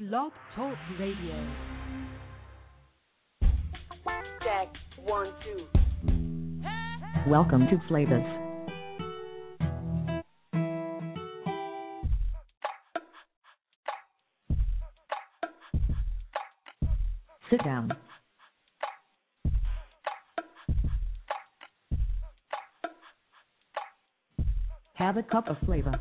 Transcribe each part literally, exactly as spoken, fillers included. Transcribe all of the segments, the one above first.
Blog Talk Radio. Check one, two. Welcome to Flavas. Sit down. Have a cup of flavor.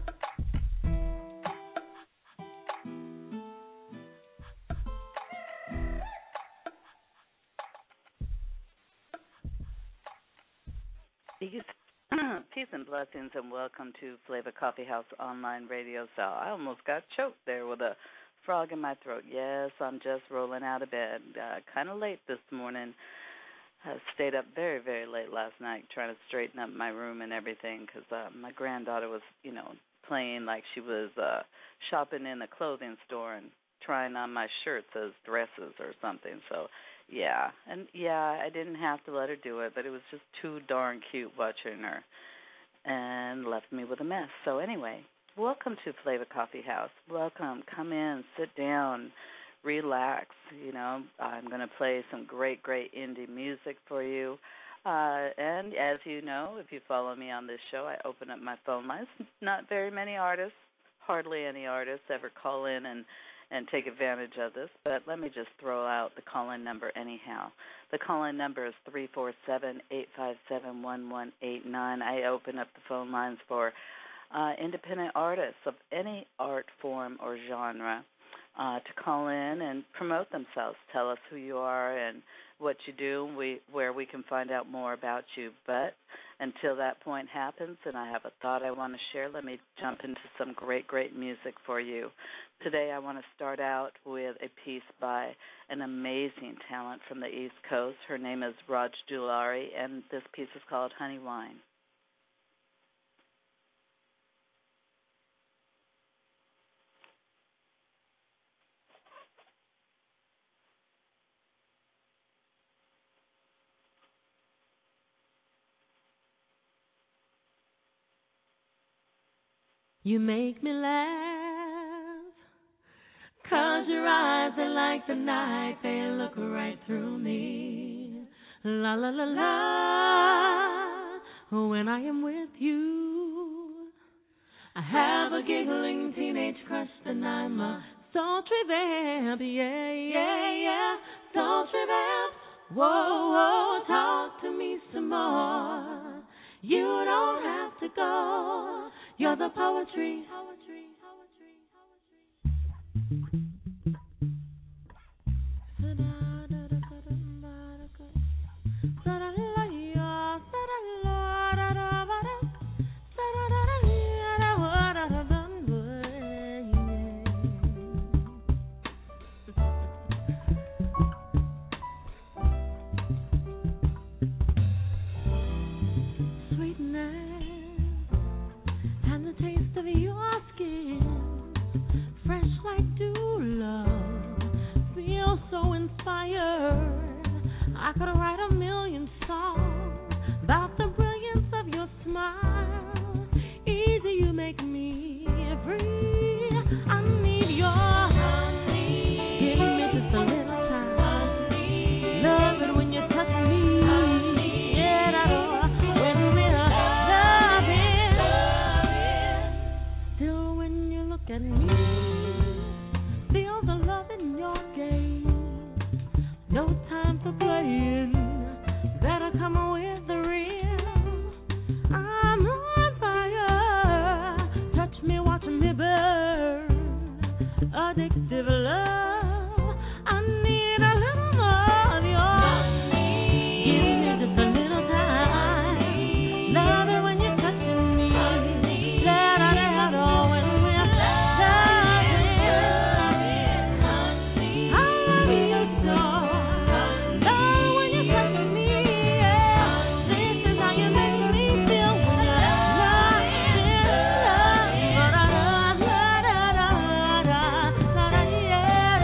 Peace, peace and blessings, and welcome to Flavor Coffee House Online Radio Show. I almost got choked there with a frog in my throat. Yes, I'm just rolling out of bed. Uh, kind of late this morning. I stayed up very, very late last night trying to straighten up my room and everything because uh, my granddaughter was, you know, playing like she was uh, shopping in a clothing store and trying on my shirts as dresses or something. So, yeah, and yeah, I didn't have to let her do it, but it was just too darn cute watching her and left me with a mess. So anyway, welcome to Flavor Coffee House. Welcome. Come in, sit down, relax. You know, I'm going to play some great, great indie music for you. Uh, and as you know, if you follow me on this show, I open up my phone lines. Not very many artists, hardly any artists ever call in and and take advantage of this, but let me just throw out the call-in number anyhow. The call-in number is three four seven, eight five seven, one one eight nine. I open up the phone lines for uh, independent artists of any art form or genre uh, to call in and promote themselves. Tell us who you are and what you do, we, where we can find out more about you. But until that point happens and I have a thought I want to share, let me jump into some great, great music for you. Today I want to start out with a piece by an amazing talent from the East Coast. Her name is Raj Dulari, and this piece is called Honey Wine. You make me laugh, 'cause your eyes are like the night, they look right through me. La la la la, when I am with you, I have a giggling teenage crush and I'm a sultry vamp, yeah, yeah, yeah, sultry vamp. Whoa, whoa, talk to me some more. You don't have to go. You're the poetry. Poetry, poetry, poetry. I could write a million songs about the brilliance of your smile. Easy, you make me free. I need your honey. Give me just a little time. Love it when you touch me. Yeah, that all when we're loving. Still, when you look at me, feel the love in your gaze. No time for playing, better come with the real. I'm on fire, touch me, watch me burn. Addictive love, I need a little more of your. Give me just a little time. Love it when you're touching me. Let out out all when we're loving. I love you so. Yeah.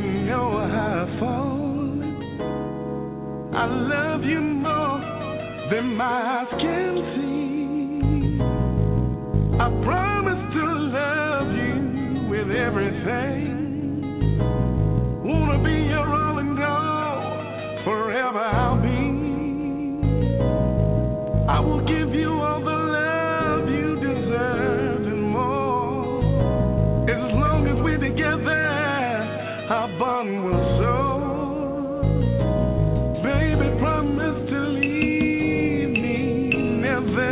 know how I fall. I love you more than my eyes can see. I promise to love you with everything. Wanna be your all and all, forever I'll be. I will give you all the love you deserve and more. As long as we're together, our bond will soar. Baby, promise to leave me never,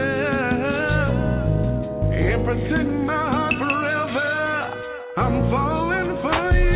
and protect my heart forever. I'm falling for you.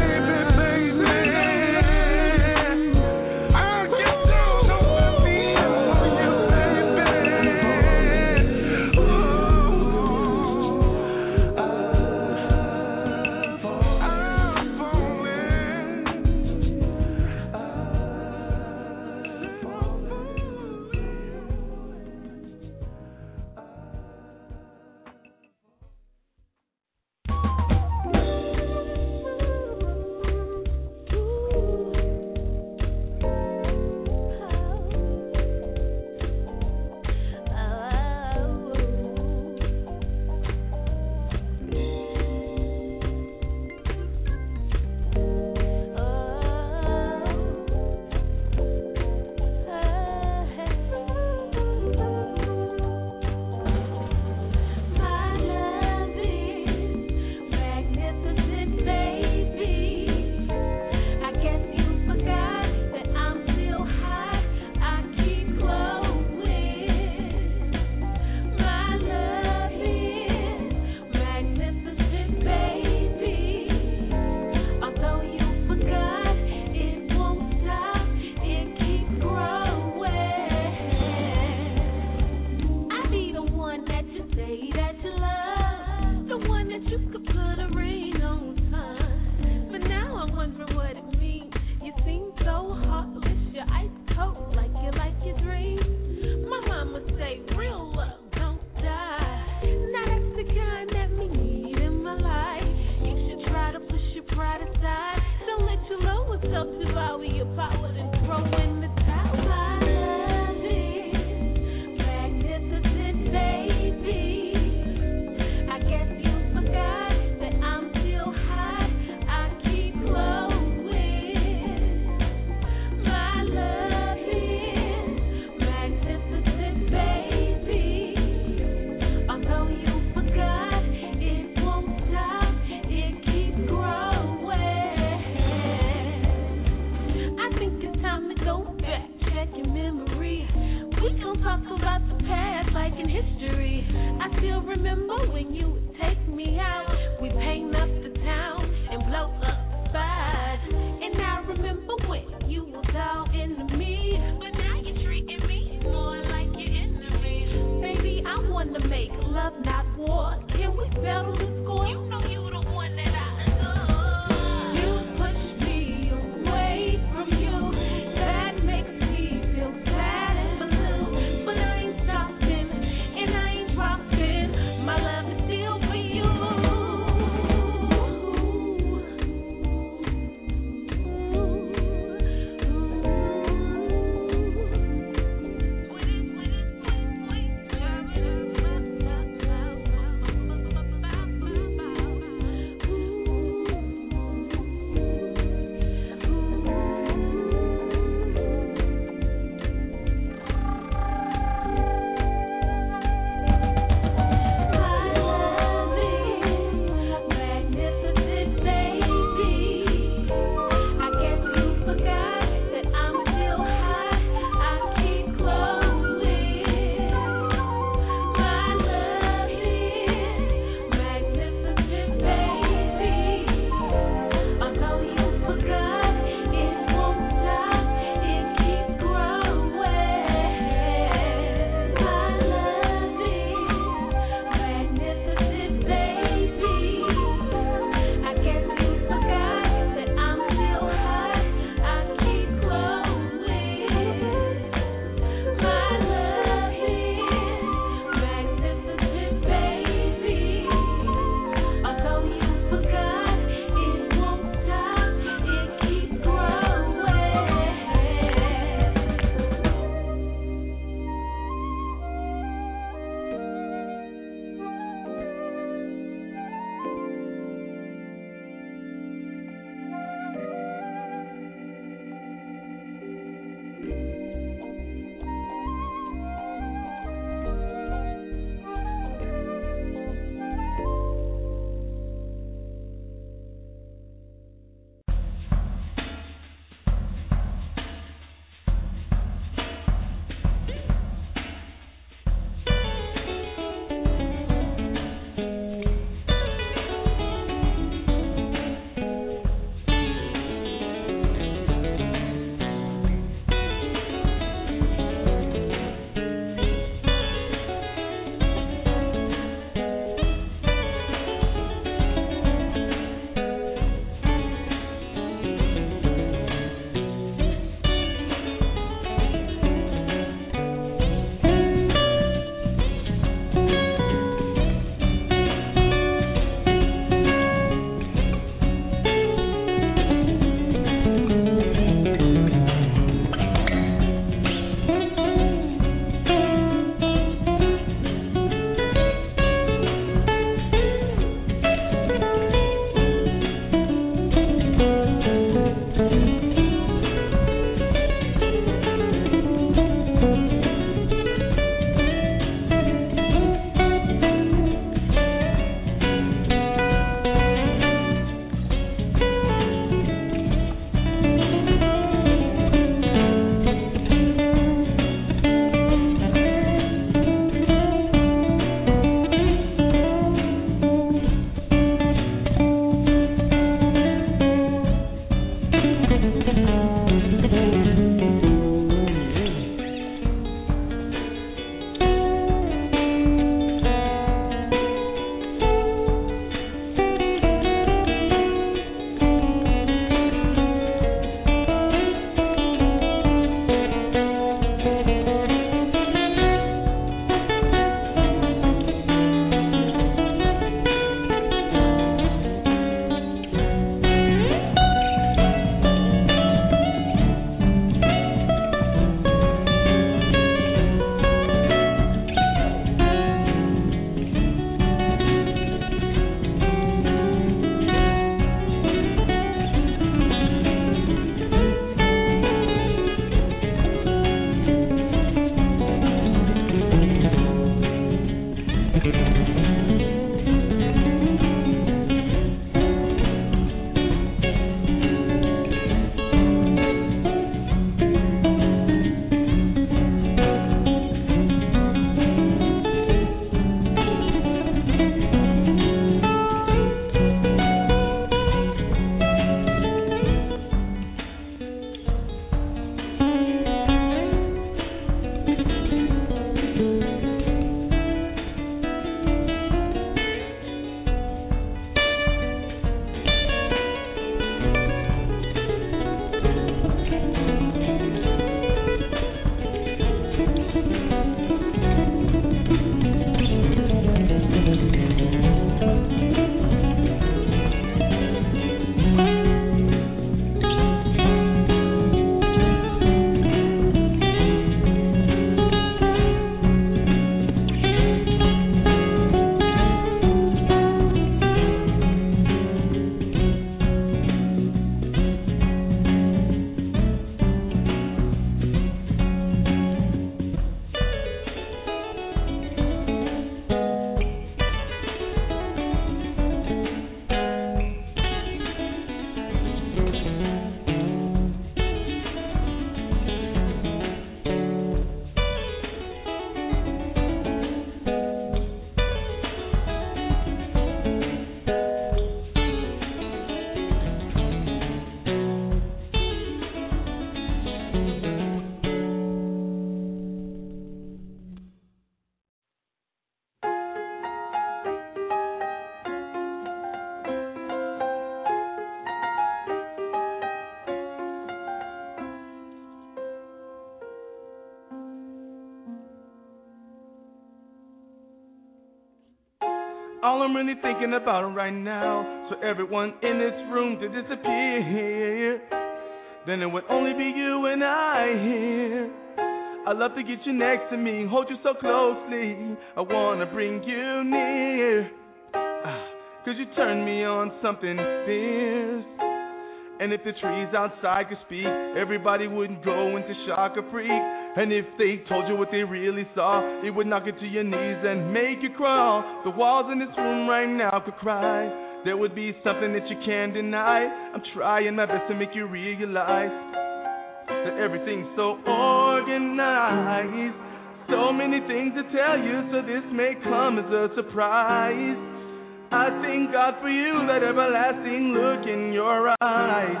all I'm really thinking about right now. So everyone in this room to disappear, then it would only be you and I here. I love to get you next to me, hold you so closely. I wanna bring you near, cause you turn me on something fierce. And if the trees outside could speak, everybody would go into shock or freak. And if they told you what they really saw, it would knock you to your knees and make you crawl. The walls in this room right now could cry. There would be something that you can't deny. I'm trying my best to make you realize that everything's so organized. So many things to tell you, so this may come as a surprise. I thank God for you, that everlasting look in your eyes.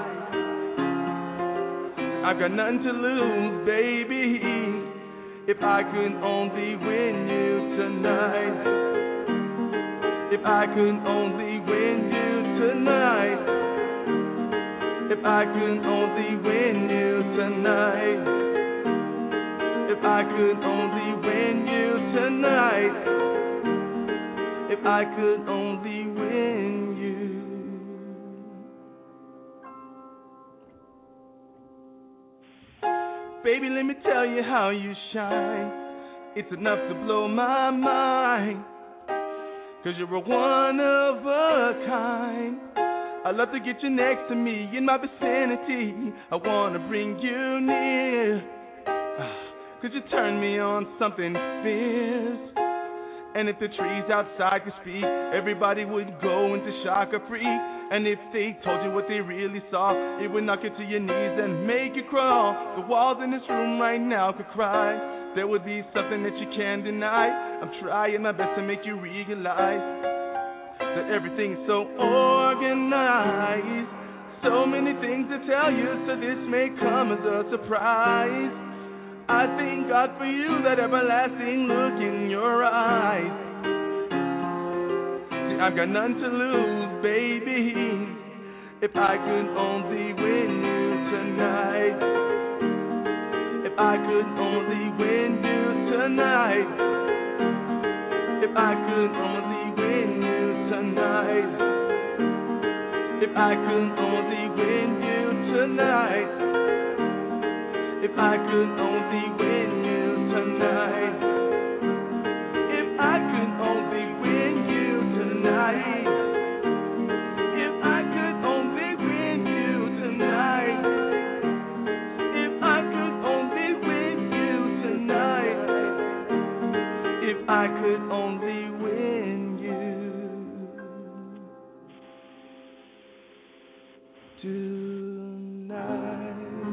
I've got nothing to lose, baby, if I could only win you tonight. If I could only win you tonight. If I could only win you tonight. If I could only win you tonight. If I could only win you. Baby, let me tell you how you shine. It's enough to blow my mind, cause you're a one of a kind. I love to get you next to me, in my vicinity. I wanna bring you near, cause you turn me on something fierce. And if the trees outside could speak, everybody would go into shock or freak. And if they told you what they really saw, it would knock you to your knees and make you crawl. The walls in this room right now could cry. There would be something that you can't deny. I'm trying my best to make you realize that everything's so organized. So many things to tell you, so this may come as a surprise. I thank God for you, that everlasting look in your eyes. See, I've got nothing to lose, baby, if I could only win you tonight. If I could only win you tonight. If I could only win you tonight. If I could only win you tonight. If I could only win you tonight. If I could only win you tonight. If I could only win you tonight. If I could only win you tonight. If I could only win you tonight.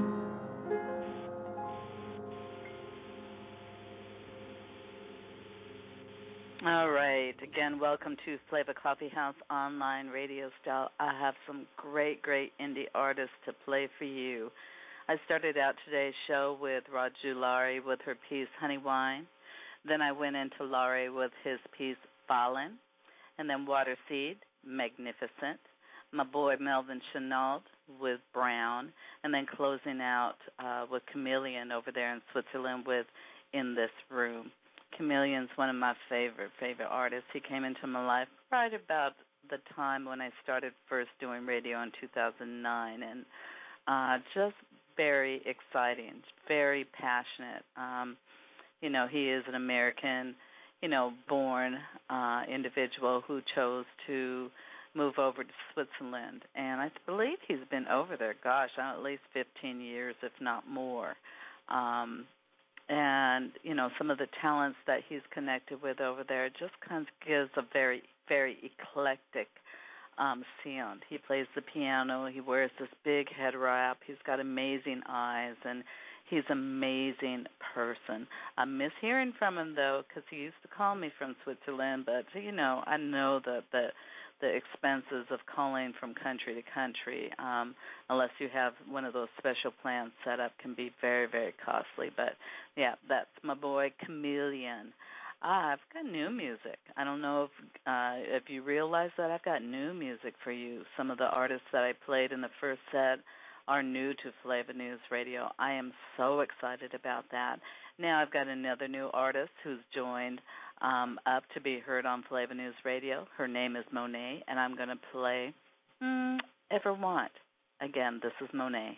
All right. Again, welcome to Flavor Coffee House online radio style. I have some great, great indie artists to play for you. I started out today's show with Raju Lari with her piece Honey Wine. Then I went into Lari with his piece Fallen. And then Water Seed, Magnificent. My boy Melvin Chenault with Brown. And then closing out uh, with Chameleon over there in Switzerland with In This Room. Chameleon's one of my favorite, favorite artists. He came into my life right about the time when I started first doing radio in two thousand nine, and uh, just very exciting, very passionate. Um, you know, he is an American, you know, born uh, individual who chose to move over to Switzerland, and I believe he's been over there, gosh, at least fifteen years, if not more. Um, And, you know, some of the talents that he's connected with over there just kind of gives a very, very eclectic um, sound. He plays the piano. He wears this big head wrap. He's got amazing eyes, and he's an amazing person. I miss hearing from him, though, because he used to call me from Switzerland. But, you know, I know that the the expenses of calling from country to country, um, unless you have one of those special plans set up, can be very, very costly. But, yeah, that's my boy Chameleon. Ah, I've got new music. I don't know if uh, if you realize that I've got new music for you. Some of the artists that I played in the first set are new to Flavor News Radio. I am so excited about that. Now I've got another new artist who's joined um, up to be heard on Flavor News Radio. Her name is Monet, and I'm going to play mm, Ever Want. Again, this is Monet.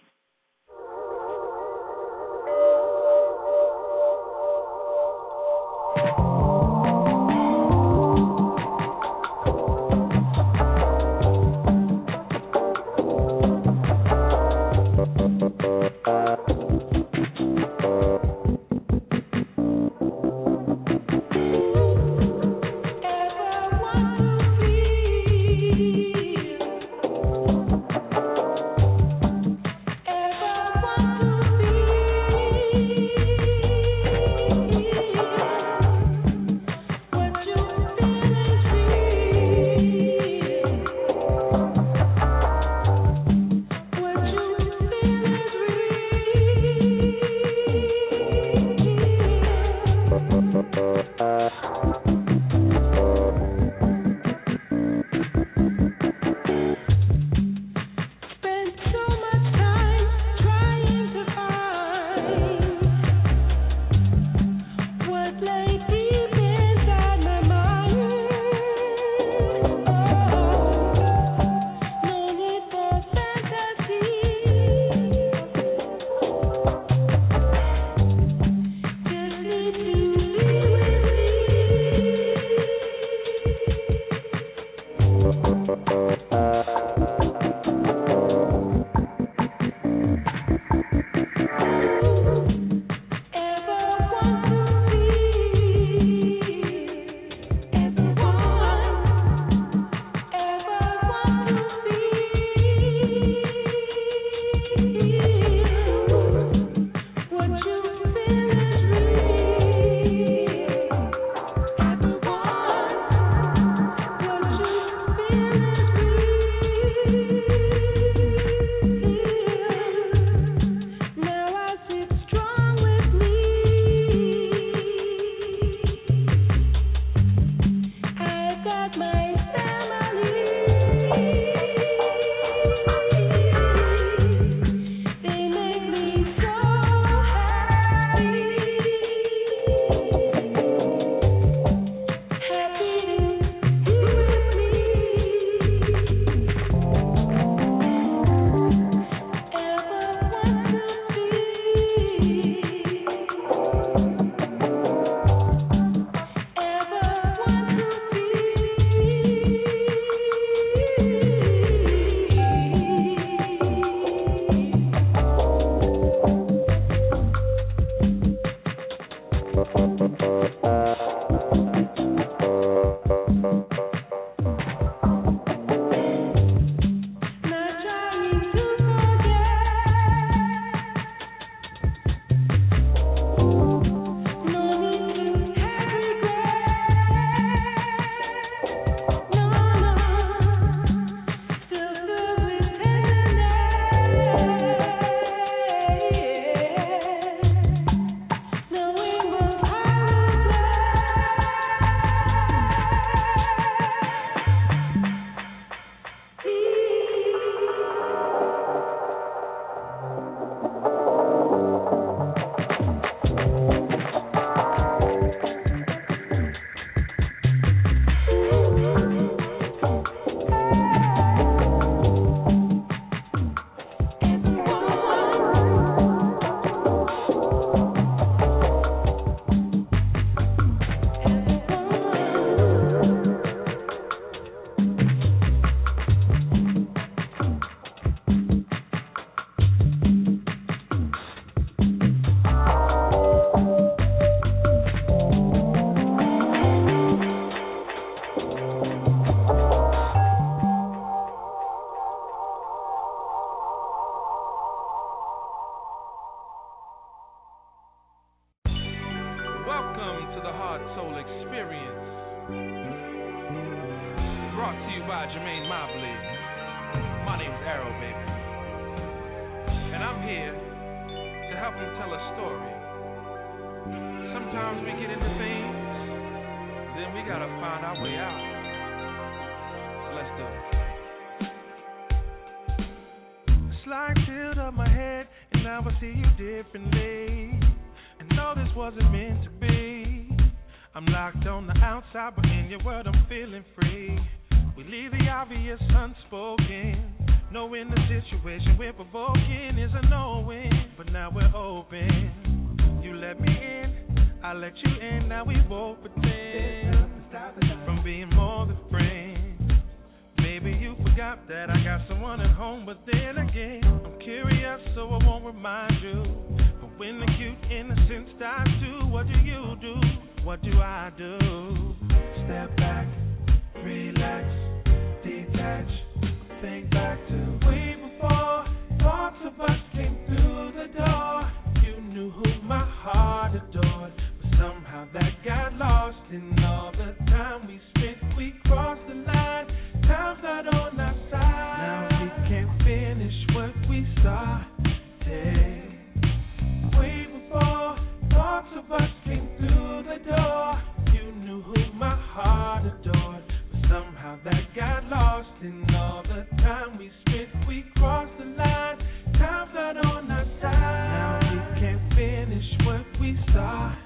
I'm locked on the outside, but in your world I'm feeling free. We leave the obvious unspoken, knowing the situation we're provoking is a no-win. But now we're open. You let me in, I let you in. Now we both pretend from being more than friends. Maybe you forgot that I got someone at home, but then again, I'm curious, so I won't remind you. But when the cute innocence dies too, what do you do? What do I do? Step back, relax, detach, think back to way before thoughts of us came through the door. You knew who my heart adored, but somehow that got lost in all the time we spent. We crossed the line, time's not on our side. Now we can't finish what we started. Way before thoughts of us came through the door. You knew who my heart adored, but somehow that got lost in all the time we spent. We crossed the line, time's not on our side. Now we can't finish what we started.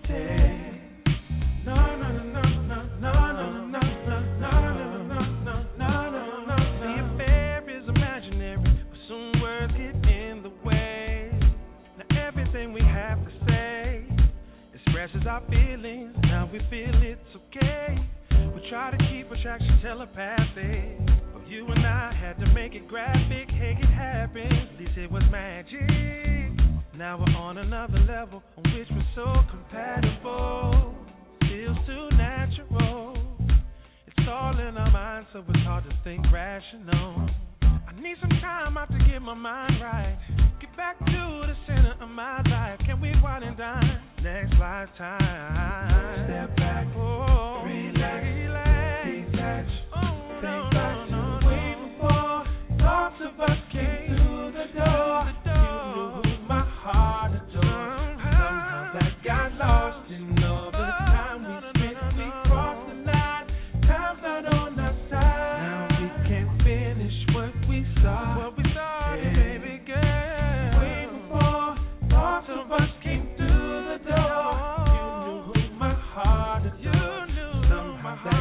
No, no, no, no, no, no, no, no, no, no, no, no, no, no, no. The affair is imaginary, but soon words get in the way. Now everything we have to say expresses our feelings. Now we feel it's okay. We try to keep attraction telepathic, but you and I had to make it graphic. Hey, it happened. At least it was magic. Now we're on another level on which we're so compatible. Feels too natural. It's all in our minds, so it's hard to think rational. I need some time out to get my mind right. Get back to the center of my life. Can we wine and dine next lifetime? Step back, oh, relax, relax, detach, oh, think no, back no, to no, way no. Before thoughts of us came through the door. The door. You knew who my heart adored. Somehow that got lost in all the time we spent. We crossed the line, time's not on our side. Now we can't finish what we started. What we started, baby girl. Way before thoughts of us came through the door. You knew who my heart adored. You knew somehow that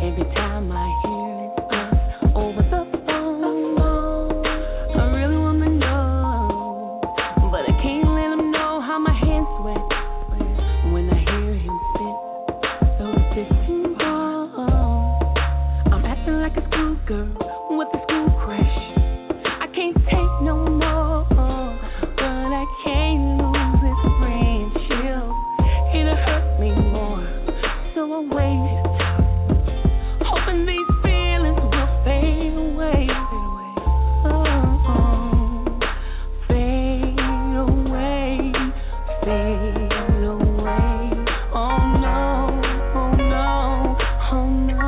Every time I hear us over the phone, I really wanna know, but I can't let him know how my hands sweat when I hear him spit those distant balls. I'm acting like a schoolgirl with a school crush. I can't take no more, but I can't lose this friendship. It'll hurt me more, so I wait, hoping these feelings will fade away. Oh, fade away, fade away. Oh no, oh no, oh no.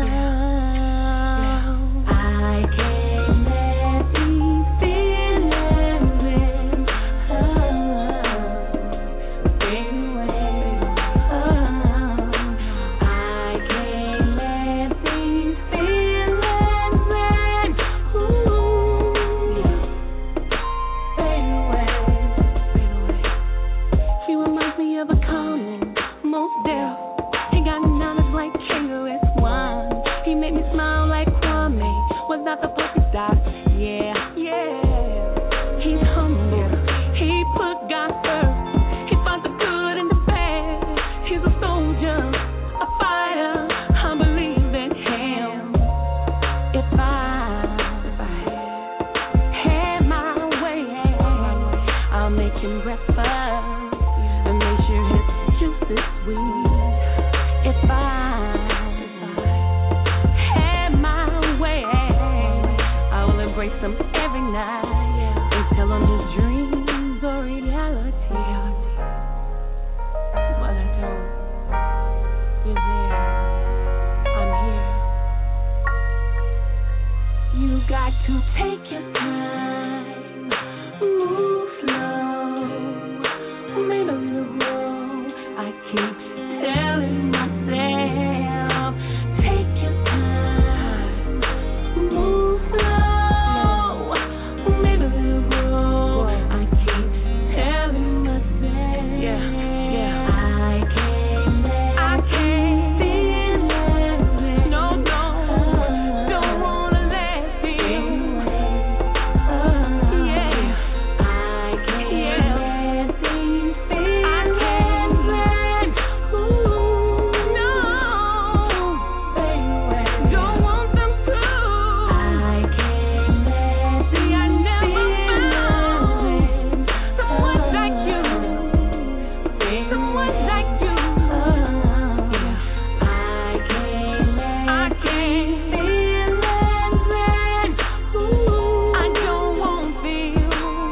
I can't let these feelings in. Oh, fade away. Oh, I can't let these feelings in. Ooh, yeah. Fade away, fade away. She reminds me of a common, most deaf. He got knowledge like kangaroo wine. He made me smile like Kwame without the polka dots. Yeah, yeah. He's humble. He put God first. He found the good and the bad. He's a soldier, a fighter. I believe in him. If I, if I had my way, I'll make him breakfast and make sure his juice is sweet. If I, if I had my way, I will embrace him every night and tell him his dreams are reality. But I don't. You're there. I'm here. You got to take your time, move slow, maybe a little slow. I keep telling myself, take your time, move slow, maybe a little slow. I keep telling myself, yeah, yeah. I can't let I can't feel it. No, no, don't wanna let it. Yeah, I can't let these feelings. I can't let. Ooh, no, don't want them to. I can't let. See, I never found someone like you, someone like you. I can't let. I can't feel it. Ooh, I don't want them.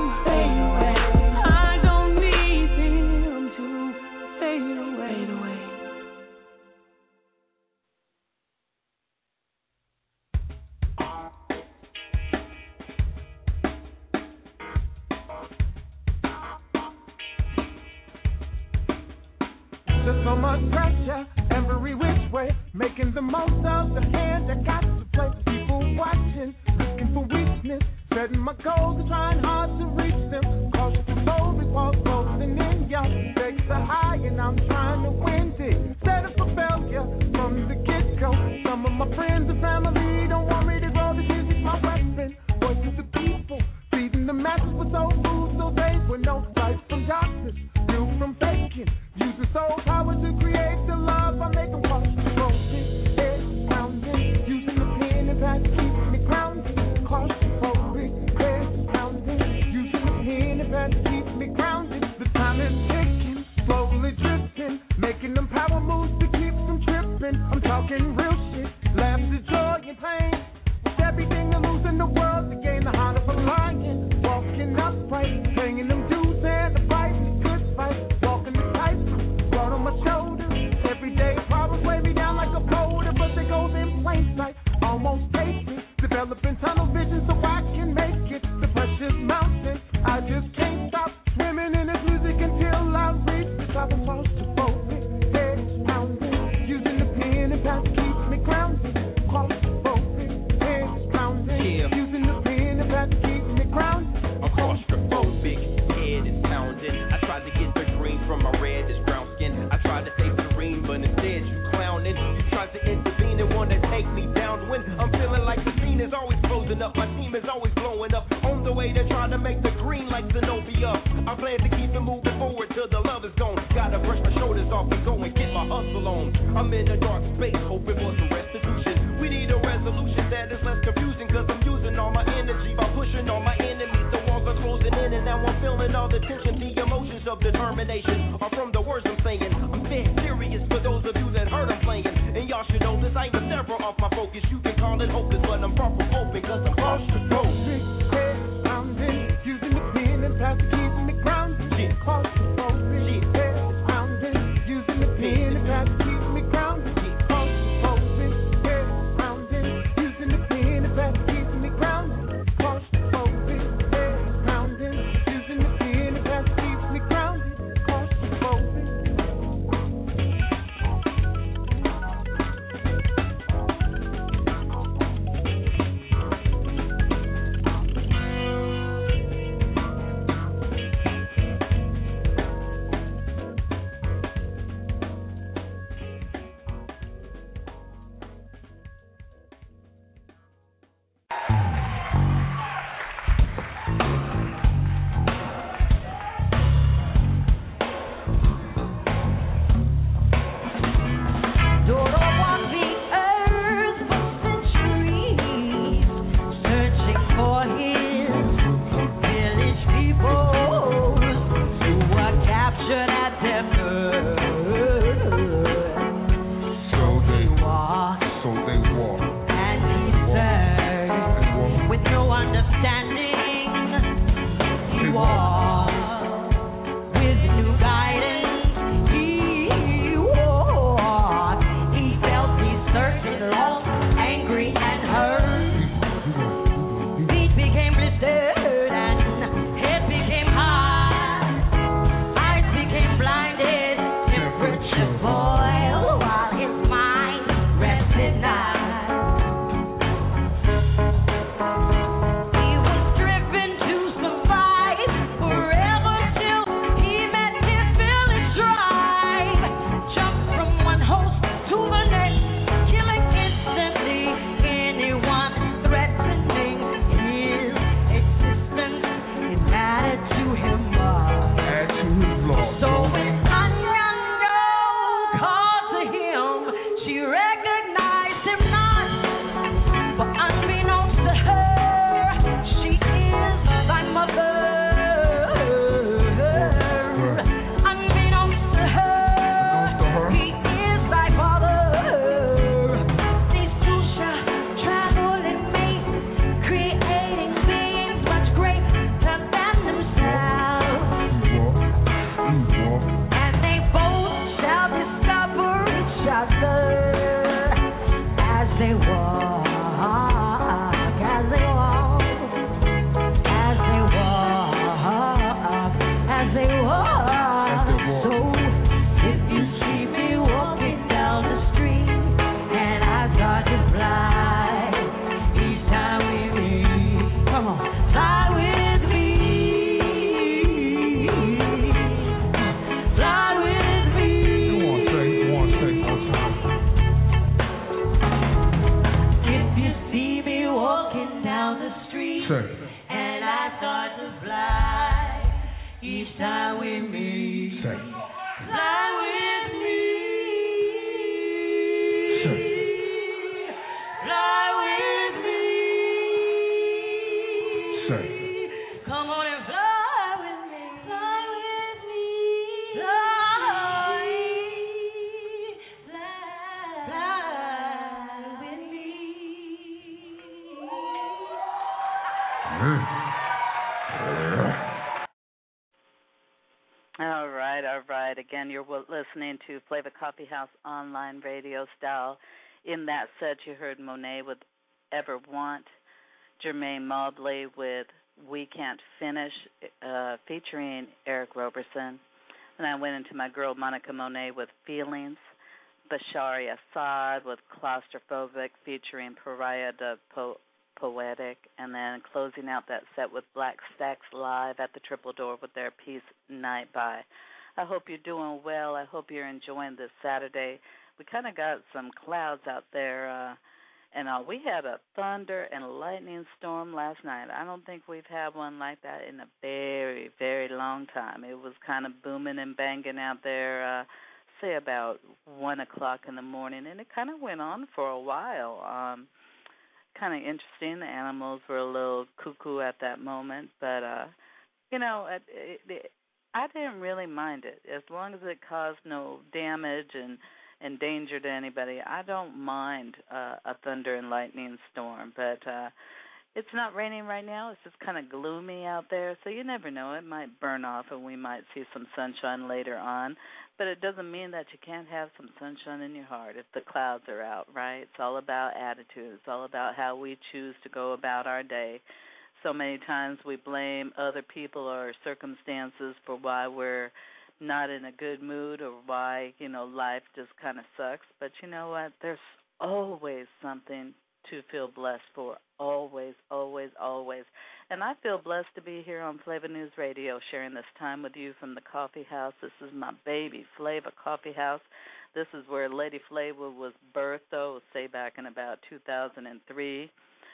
I don't need them to fade away. Fade away. There's so much pressure every which way, making the most of the hand I got to play. People watching, looking for weakness, setting my goals and trying hard to reach them. Claustrophobic walls closing in, y'all. Stakes are high and I'm trying to win it. Set up for failure from the get-go. Some of my friends and family don't want me to grow. This is my weapon. Voices of people, feeding the masses with soul food so they will know life from darkness, you from faking. Using soul power to create the love I make them watch the broken head pounding. Using the pen and pad to keep me grounded. Claustrophobic head pounding. Using the pen and pad to keep me grounded. The time is ticking, slowly drifting, making them power moves to keep them tripping. I'm talking real shit, laughs of joy and pain. It's everything to lose in the world to gain the honor for lying. Walking upright, bringing them dues and the fight, good fight. Walking the tight, blood on my shoulders. Everyday problems weigh me down like a boulder, but they go in plain sight. Almost tasting, developing tunnel vision so I can make it. The precious mountain, I just can't stop swimming in this music until I reach the top of claustrophobic. Head pounding, using the pen and pad to keep me grounded. Claustrophobic, head pounding, yeah. Using the pen and pad to keep me grounded. I'm claustrophobic, head is pounding. I tried to get the green from my red, this brown skin. I tried to stay serene, but instead you clowning. You tried to intervene and wanted take me down when I'm feeling like the scene is always closing up. My team is always blowing up. On the way to try to make the green like Zenobia. I plan to keep it moving forward till the love is gone. Gotta brush my shoulders off and go and get my hustle on. I'm in a dark space hoping for some restitution. We need a resolution that is less confusing, cause I'm using all my energy by pushing all my enemies. The walls are closing in and now I'm feeling all the tension. The emotions of determination are from the words I'm saying. I'm dead serious for those of you that heard I'm playing. And y'all should know this, I ain't never off my focus. You can call it hopeless, but I'm far from open, cause I'm claustrophobic. Using the pen and try to keep me grounded. Shit. Claustrophobic. Head is pounding. Using the pen and try to keep me grounded. Claustrophobic. Head is pounding. Using the pen and try to keep me grounded. Claustrophobic. Head is pounding. Using the pen and try to keep me grounded. Claustrophobic. All right, all right. Again, you're listening to Flavor Coffee House online radio style. In that set, you heard Monet with Ever Want, Jermaine Mobley with We Can't Finish, uh, featuring Eric Roberson. And I went into my girl Monica Monet with Feelings, Bashari Assad with Claustrophobic, featuring Pariah the po- Poetic, and then closing out that set with Black Stacks live at the Triple Door with their piece Night By. I hope you're doing well. I hope you're enjoying this Saturday. We kind of got some clouds out there uh, and all. We had a thunder and lightning storm last night. I don't think we've had one like that in a very, very long time. It was kind of booming and banging out there, uh, say about one o'clock in the morning, and it kind of went on for a while. Um, kind of interesting. The animals were a little cuckoo at that moment, but, uh, you know, it, it, it, I didn't really mind it. As long as it caused no damage and and danger to anybody, I don't mind uh, a thunder and lightning storm. But uh, it's not raining right now. It's just kind of gloomy out there, so you never know. It might burn off, and we might see some sunshine later on. But it doesn't mean that you can't have some sunshine in your heart if the clouds are out, right? It's all about attitude. It's all about how we choose to go about our day. So many times we blame other people or circumstances for why we're not in a good mood or why, you know, life just kind of sucks. But you know what? There's always something to feel blessed for. Always, always, always. And I feel blessed to be here on Flavor News Radio sharing this time with you from the Coffee House. This is my baby, Flavor Coffee House. This is where Lady Flavor was birthed, though, say back in about two thousand three.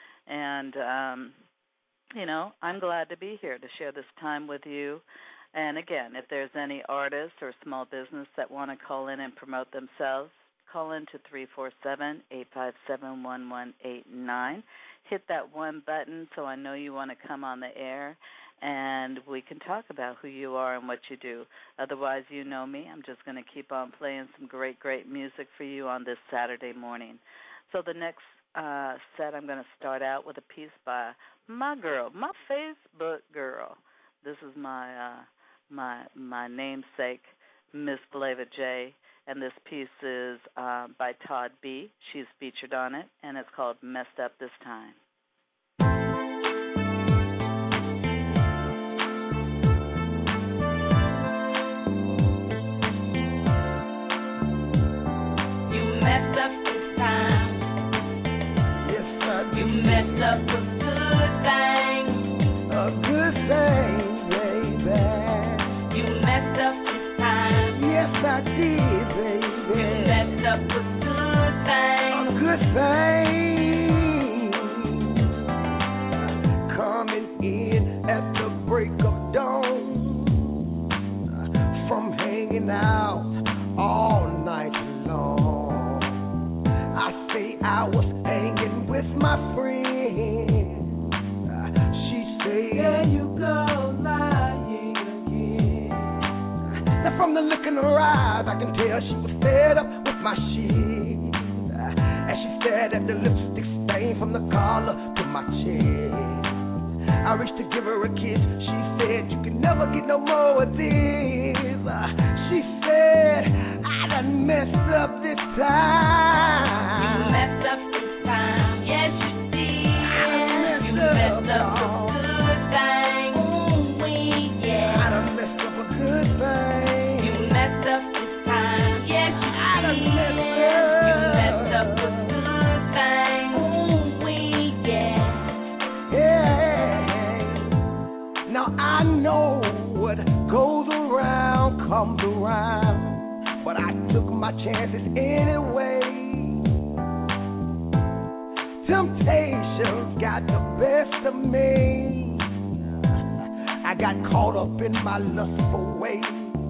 And, um, you know, I'm glad to be here to share this time with you. And, again, if there's any artists or small business that want to call in and promote themselves, call in to three four seven, eight five seven, one one eight nine. Hit that one button so I know you want to come on the air, and we can talk about who you are and what you do. Otherwise, you know me. I'm just going to keep on playing some great, great music for you on this Saturday morning. So the next uh, set, I'm going to start out with a piece by my girl, my Facebook girl. This is my uh, my my namesake, Miss Flavor J, and this piece is uh, by Todd B. She's featured on it, and it's called Messed Up This Time. You messed up this time. Yes, sir. You messed up a good thing. A good thing, baby. You messed up this time. Yes, I did, baby. You messed up a good thing. A good thing. Coming in at the break of dawn. From hanging out all night long. I say I was hanging with my friend. She said, there you go, lying again. Now from the look in her eyes, I can tell she was fed up with my shit. As she stared at the lipstick stain from the collar to my chest. I reached to give her a kiss. She said, you can never get no more of this. She said, I done messed up this time. You messed up this time. Yes, you did. I done messed you up, messed up a good thing. Ooh, wee, yeah. I done messed up a good thing. You messed up this time. Yes, you I did. Done messed up. You messed up a good thing. Ooh, wee, yeah. Yeah. Now I know what goes around comes around, but I took my chances anyway. Temptations got the best of me. I got caught up in my lustful ways.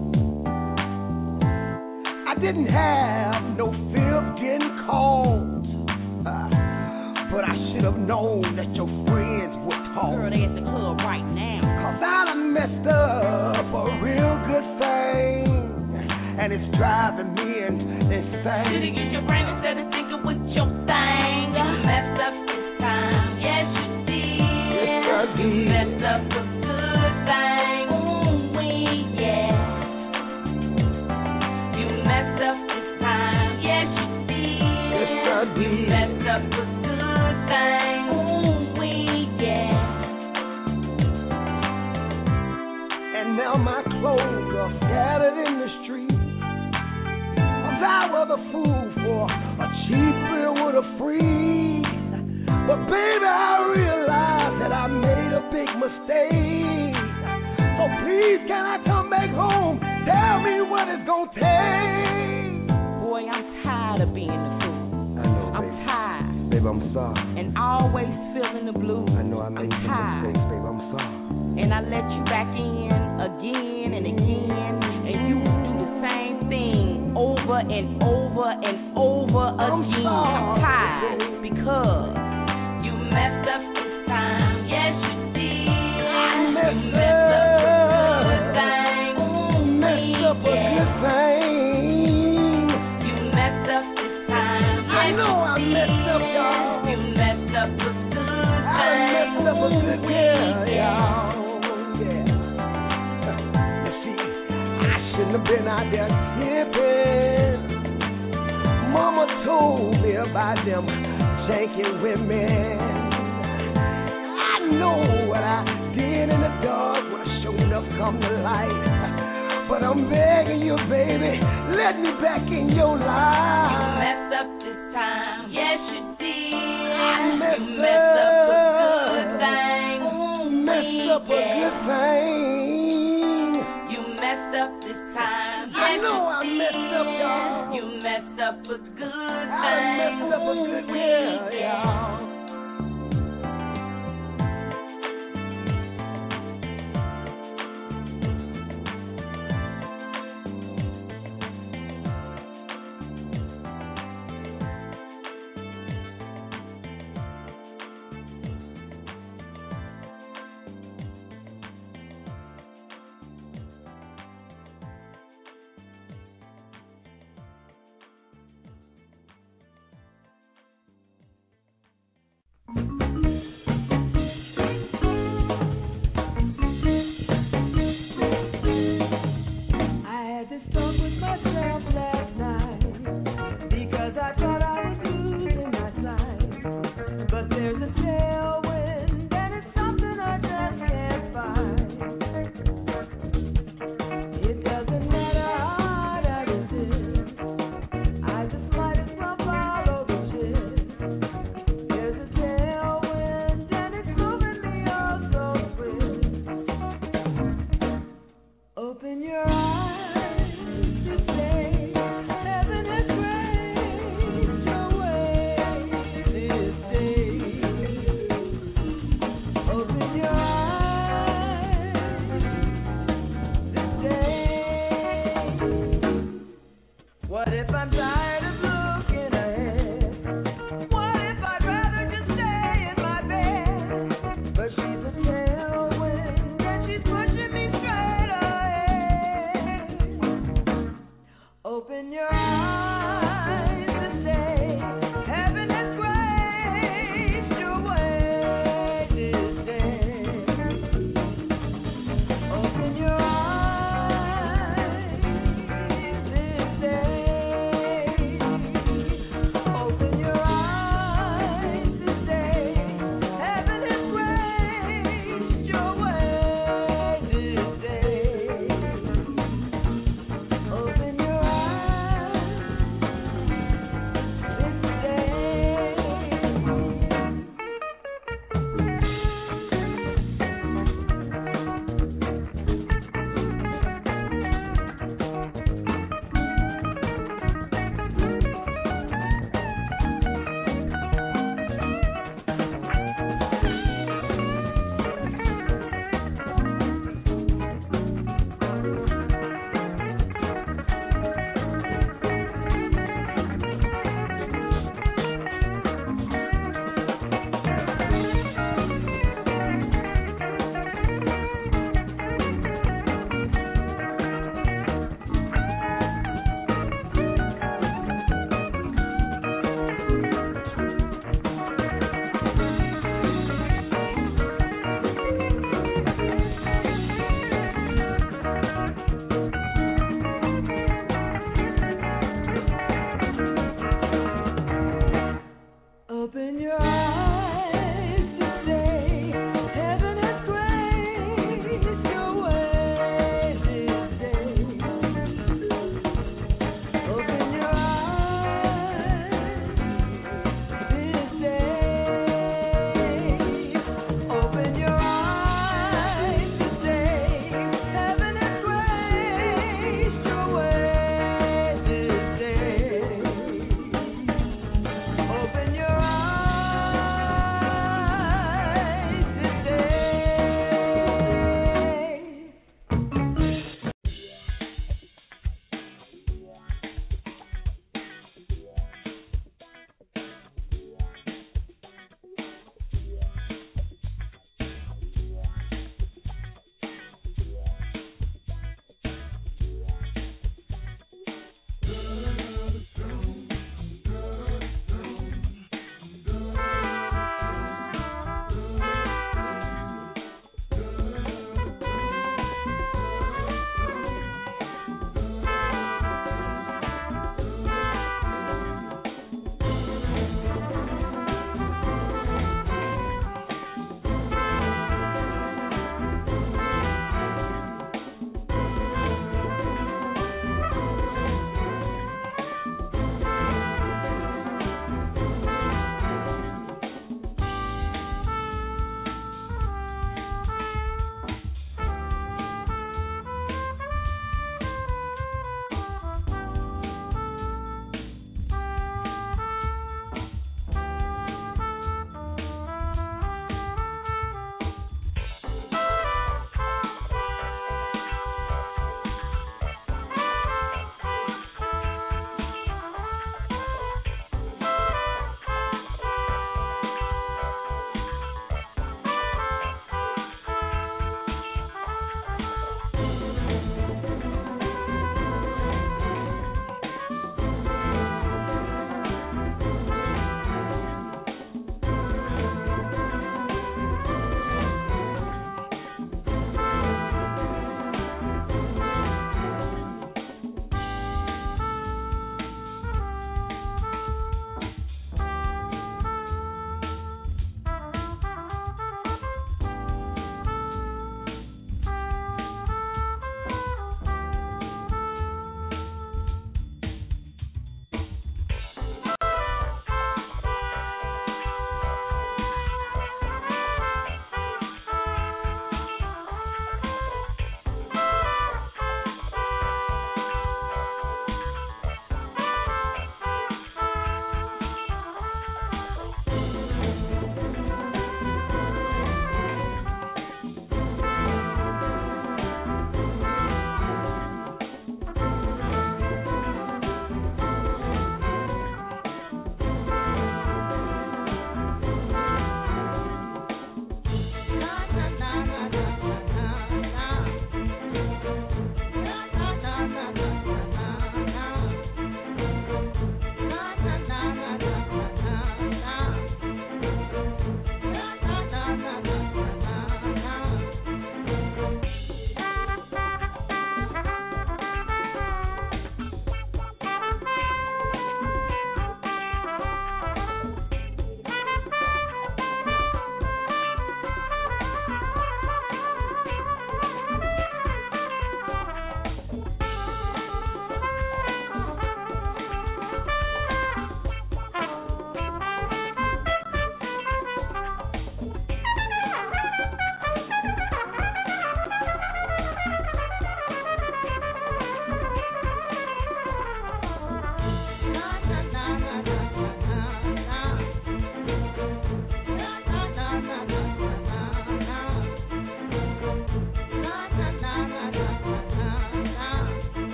I didn't have no fear of getting caught, but I should have known that your friends would talk. Girl, they at the club right now. Cause I done messed up a real good thing, and it's driving me insane. Should've used your brain instead of thinking with your thing. You messed up this time. Yes, you did. Yes, I did. You messed up a good thing. Ooh, wee, yeah. You messed up this time. Yes, you did. Yes, I did. You messed up a good thing. Ooh, wee, yeah. And now my clothes are scattered in the street. Cause I was a fool for a cheap thrill with a free. But baby, I realized that I made a big mistake. So please, can I come back home? Tell me what it's gonna take. Boy, I'm tired of being the fool. I know, I'm baby. tired. baby, I'm sorry. And always feeling the blues. I know I made some mistakes, baby, I'm sorry. And I let you back in again and again, and you do the same thing over and over and over I'm again. sorry. I'm tired because you messed up this time. Yes, you did. I messed you messed up. up a good thing. Oh, messed up a Yeah. good thing. You messed up this time. Yes, I know you I messed up, did. y'all. You messed up a good I thing. messed up a good yeah, y'all. Yeah. You see, I shouldn't have been out there tipping. Mama told me about them janky women. I know what I did in the dark when I showed enough come to light. But I'm begging you, baby, let me back in your life. You messed up this time. Yes, you did. I messed you messed up a good up. thing. Oh, messed up a Yeah. good thing. You messed up this time. I Yes, know you I did. messed up, y'all. You messed up a good I thing. messed up a good yeah, y'all.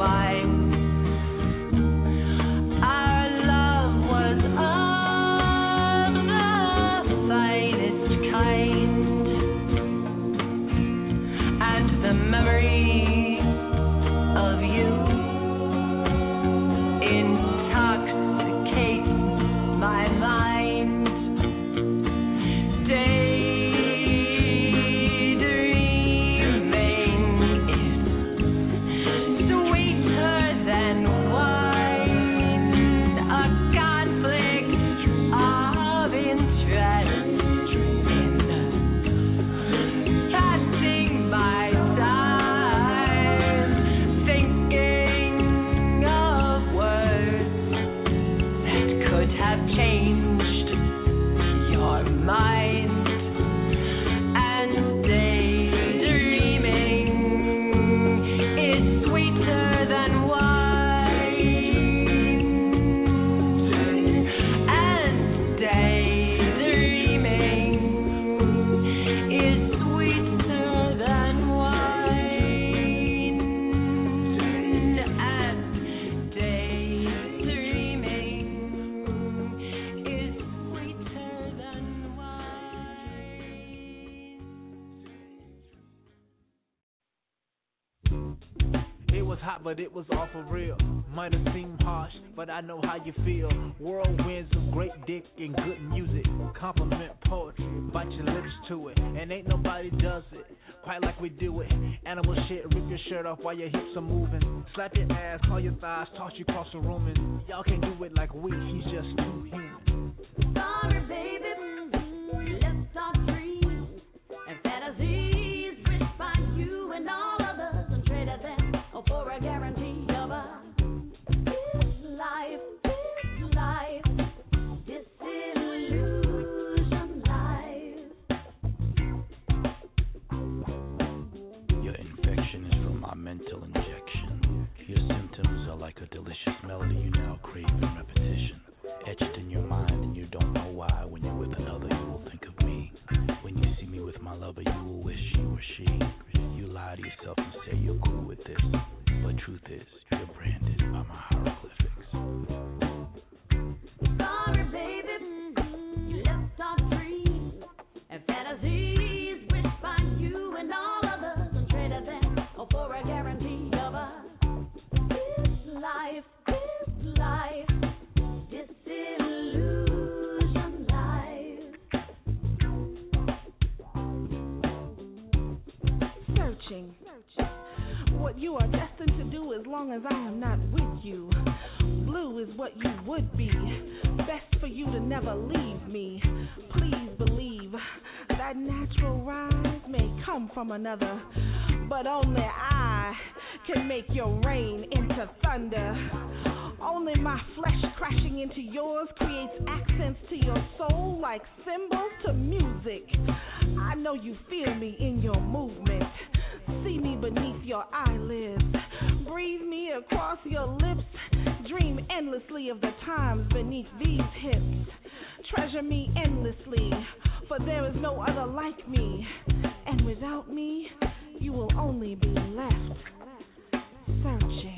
But it was all for real. Might have seemed harsh, but I know how you feel. Whirlwinds of great dick and good music. Compliment poetry, bite your lips to it. And ain't nobody does it quite like we do it. Animal shit, rip your shirt off while your hips are moving. Slap your ass, call your thighs, toss you across the room. And y'all can't do it like we, he's just too human. Sorry, baby, let's start dreams and fantasies written by you and all others and traded them for a guarantee of a this life, this life, disillusion life. Your infection is from my mental injection. Your symptoms are like a delicious melody you now crave in repetition. Etched in your mind and you don't know why. When you're with another you will think of me. When you see me with my lover you will wish you were she. You lie to yourself and say you're cool with this. But truth is, you're branded by my hieroglyphics. Sorry, baby, you left our dreams and fantasies written by you and all others and traded them for a guarantee of a this life, this life, disillusion life. Searching. What you are destined to do as long as I am not with you. Blue is what you would be. Best for you to never leave me. Please believe that natural rise may come from another, but only I can make your rain into thunder. Only my flesh crashing into yours creates accents to your soul like cymbals to music. I know you feel me in your movement. See me beneath your eyelids. Breathe me across your lips. Dream endlessly of the times beneath these hips. Treasure me endlessly, for there is no other like me. And without me, you will only be left searching.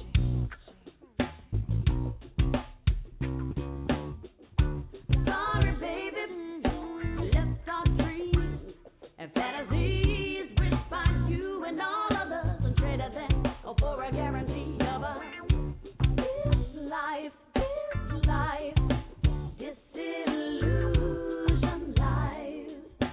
Sorry, baby, let's start dreams and fantasies written by you and all others and traded them for a guarantee of a this life, this life, disillusion life.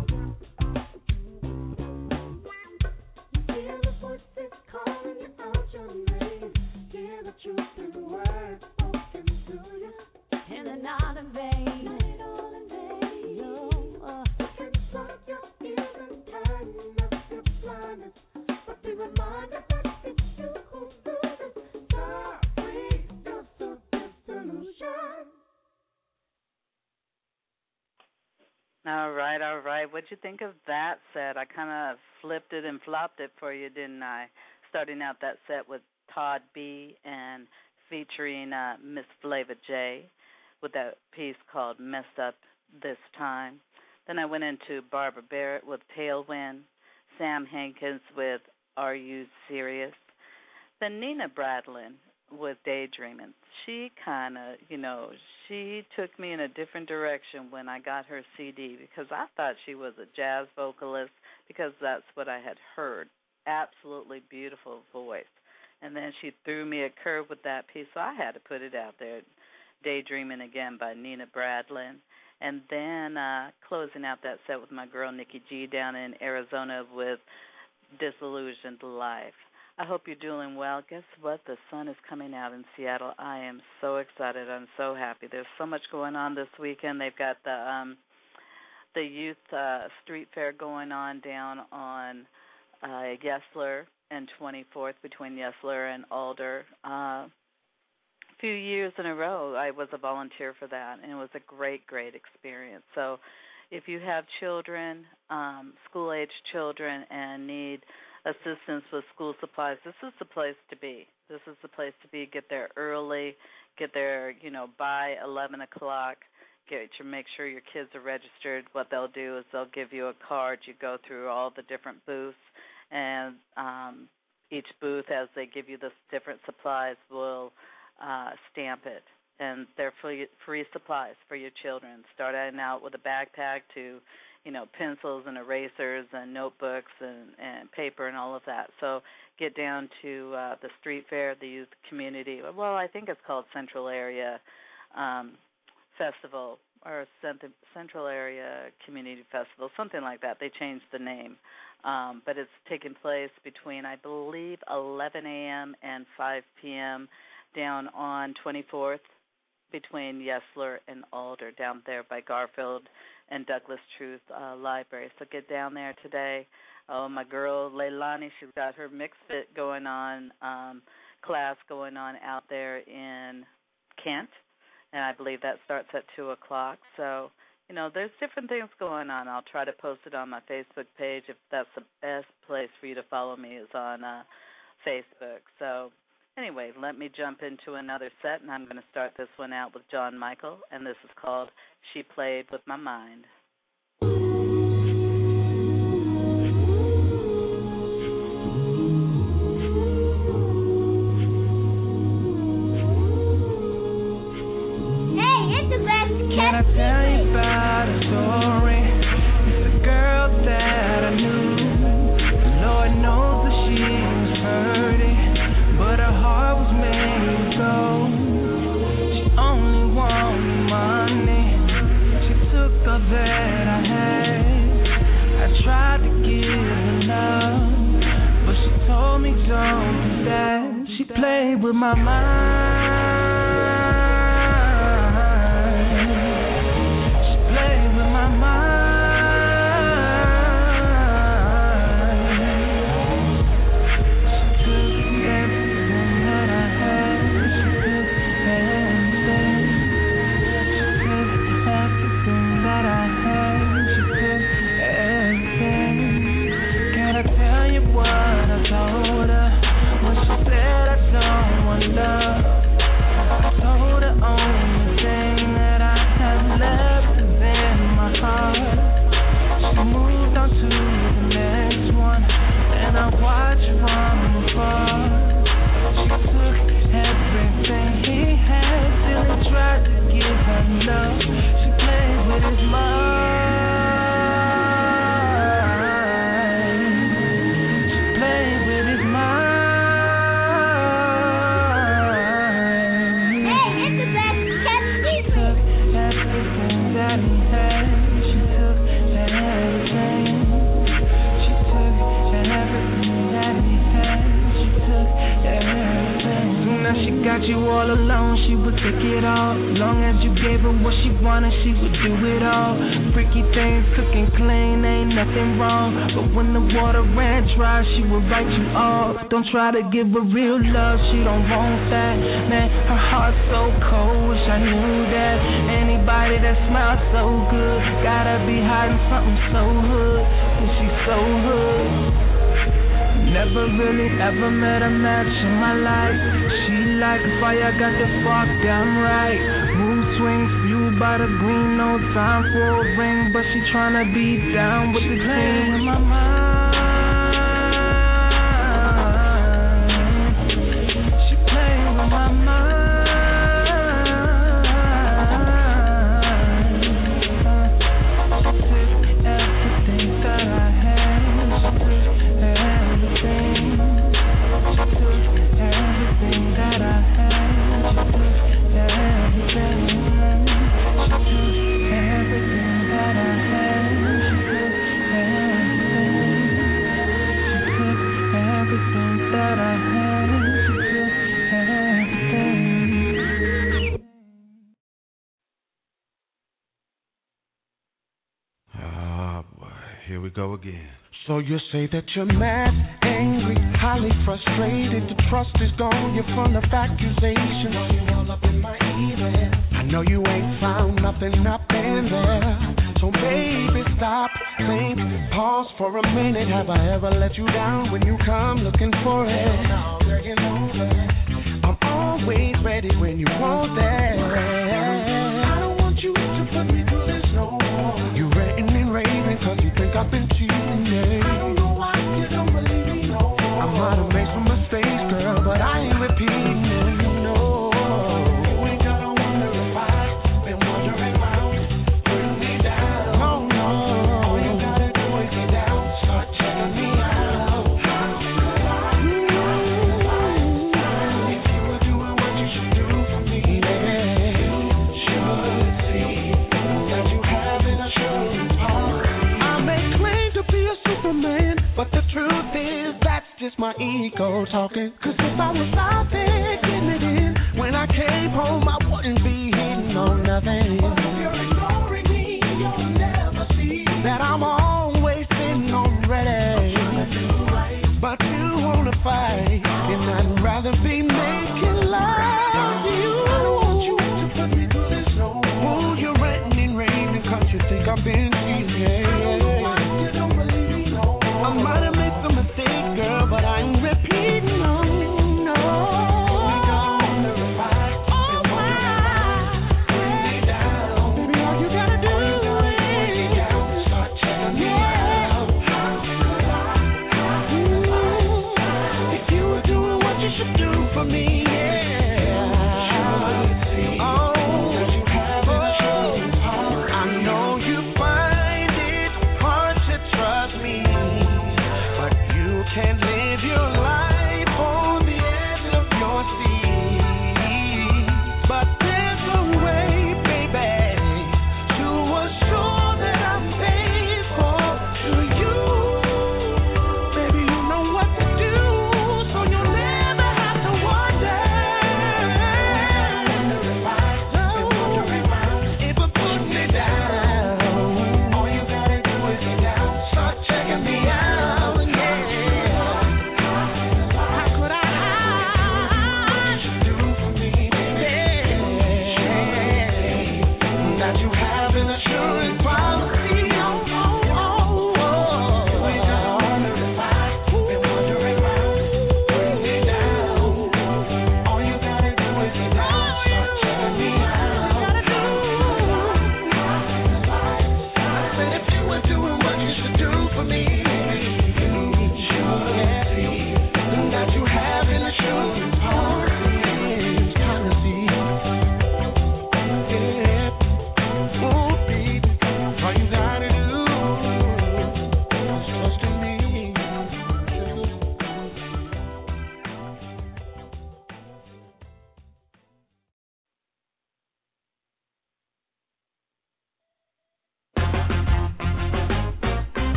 Hear the voices calling you out your name. Hear the truth in the words spoken to you. And they're not in vain. They're all in vain. No, uh, can plug your ears and turn up your blindness. But be reminded that it's you who do this. Sorry, you're so disillusioned. All right, all right. What'd you think of that set? I kind of flipped it and flopped it for you, didn't I? Starting out that set with Todd B. and featuring uh, Miss Flava J with that piece called Messed Up This Time. Then I went into Barbara Barrett with Tailwind, Sam Hankins with Are You Serious? then Nina Bradlin with Daydreaming. She kind of, you know, she took me in a different direction when I got her C D because I thought she was a jazz vocalist because that's what I had heard. Absolutely beautiful voice. And then she threw me a curve with that piece, so I had to put it out there. Daydreaming again by Nina Bradlin. And then uh, closing out that set with my girl Nikki G down in Arizona with Disillusioned Life. I hope you're doing well. Guess what? The sun is coming out in Seattle. I am so excited. I'm so happy. There's so much going on this weekend. They've got the um, the youth uh, street fair going on down on uh, Yesler and twenty-fourth between Yesler and Alder. Uh, a few years in a row, I was a volunteer for that, and it was a great, great experience. So if you have children, um, school-age children, and need assistance with school supplies, this is the place to be. This is the place to be. Get there early. Get there, you know, by eleven o'clock. Get your, make sure your kids are registered. What they'll do is they'll give you a card. You go through all the different booths, and um, each booth, as they give you the different supplies, will uh, stamp it. And they're free, free supplies for your children, starting out with a backpack to, you know, pencils and erasers and notebooks and, and paper and all of that. So get down to uh, the street fair, the youth community. Well, I think it's called Central Area um, Festival or Central Area Community Festival, something like that. They changed the name. Um, but it's taking place between, I believe, eleven a.m. and five p.m. down on twenty-fourth between Yesler and Alder, down there by Garfield and Douglas Truth uh, Library. So get down there today. Oh, my girl Leilani, she's got her Mixed Fit going on, um, class going on out there in Kent, and I believe that starts at two o'clock. So, you know, there's different things going on. I'll try to post it on my Facebook page. If that's the best place for you to follow me is on uh, Facebook. So, anyway, let me jump into another set, and I'm going to start this one out with John Michael, and this is called She Played With My Mind. Can I tell you about a story? It's a girl that I knew. Lord knows that she was hurting, but her heart was made of gold. She only wanted money. She took all that I had. I tried to give her love, but she told me don't do that. She played with my mind. Don't try to give her real love, she don't want that. Man, her heart's so cold, wish I knew that. Anybody that smiles so good gotta be hiding something so hood, and she's so hood. Never really ever met a match in my life. She like fire, got the spark down right. Mood swings, fueled by the green, no time for a ring, but she tryna be down with the team. My mind. we go again. So you say that you're mad, angry, highly frustrated. The trust is gone, you're full of accusations. You're all up in my ear. I know you ain't found nothing up in there. So baby, stop, think, pause for a minute. Have I ever let you down when you come looking for it? No, girl, you know that I'm always ready when you want that. I don't want you to put me through this no more. You ranting and raving cause you think I've been cheating, yeah. I don't know why you don't believe me no more. I might have made some mistakes, girl, but I ain't repeating them, you know. You ain't gotta wonder if I've been wondering around, putting me down. No, no. All you gotta do is get down, start checking me out. If you were doing what you should do for me, yeah, you should see that you have an assurance heart. I may claim to be a Superman, but the truth is that's just my ego talking. Cause if I was out there getting it in, when I came home I wouldn't be hitting on nothing. But if you're ignoring me, you'll never see that I'm always sitting on ready. But you wanna fight, and I'd rather be making love to you. I don't want you to put me through this no more. Oh, you're ranting and raving cause you think I've been cheating, yeah. You don't believe me no more. I might have made some mistakes, girl, but I ain't repeating, no, no. We don't wonder if I been wondering why. Put me down. Baby, all you gotta do is get down, start checking me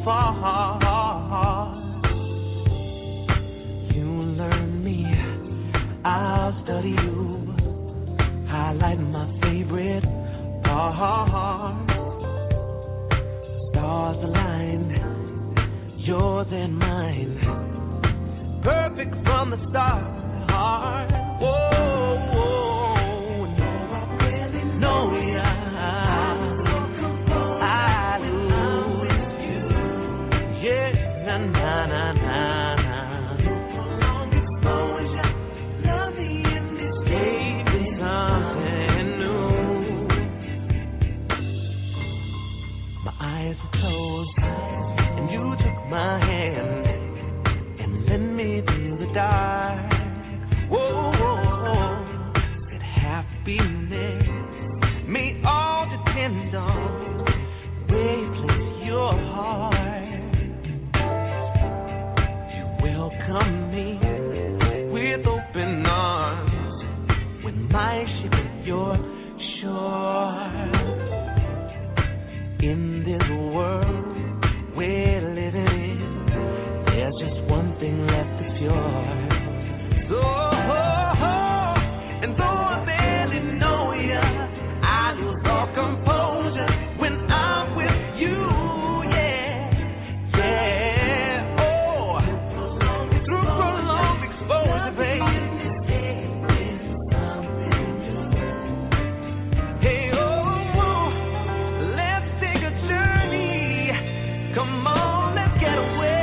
far. You learn me, I'll study you. Highlight my favorite part. Stars align, yours and mine. Perfect from the start. Whoa, whoa, no, I really know ya. I lose you. Yeah, na na na na na. Love me in this baby, something new. My eyes were closed, and you took my hand and led me through the dark. Whoa, whoa, whoa. That happiness may all depend on where you place your heart. You welcome me with open arms when my ship is your shore. In this world we're living in, there's just one thing left to cure. So, and though I barely know ya, I lose all composure when I'm with you, yeah, yeah, oh, through prolonged exposure, baby. Hey, oh, let's take a journey, come on, let's get away.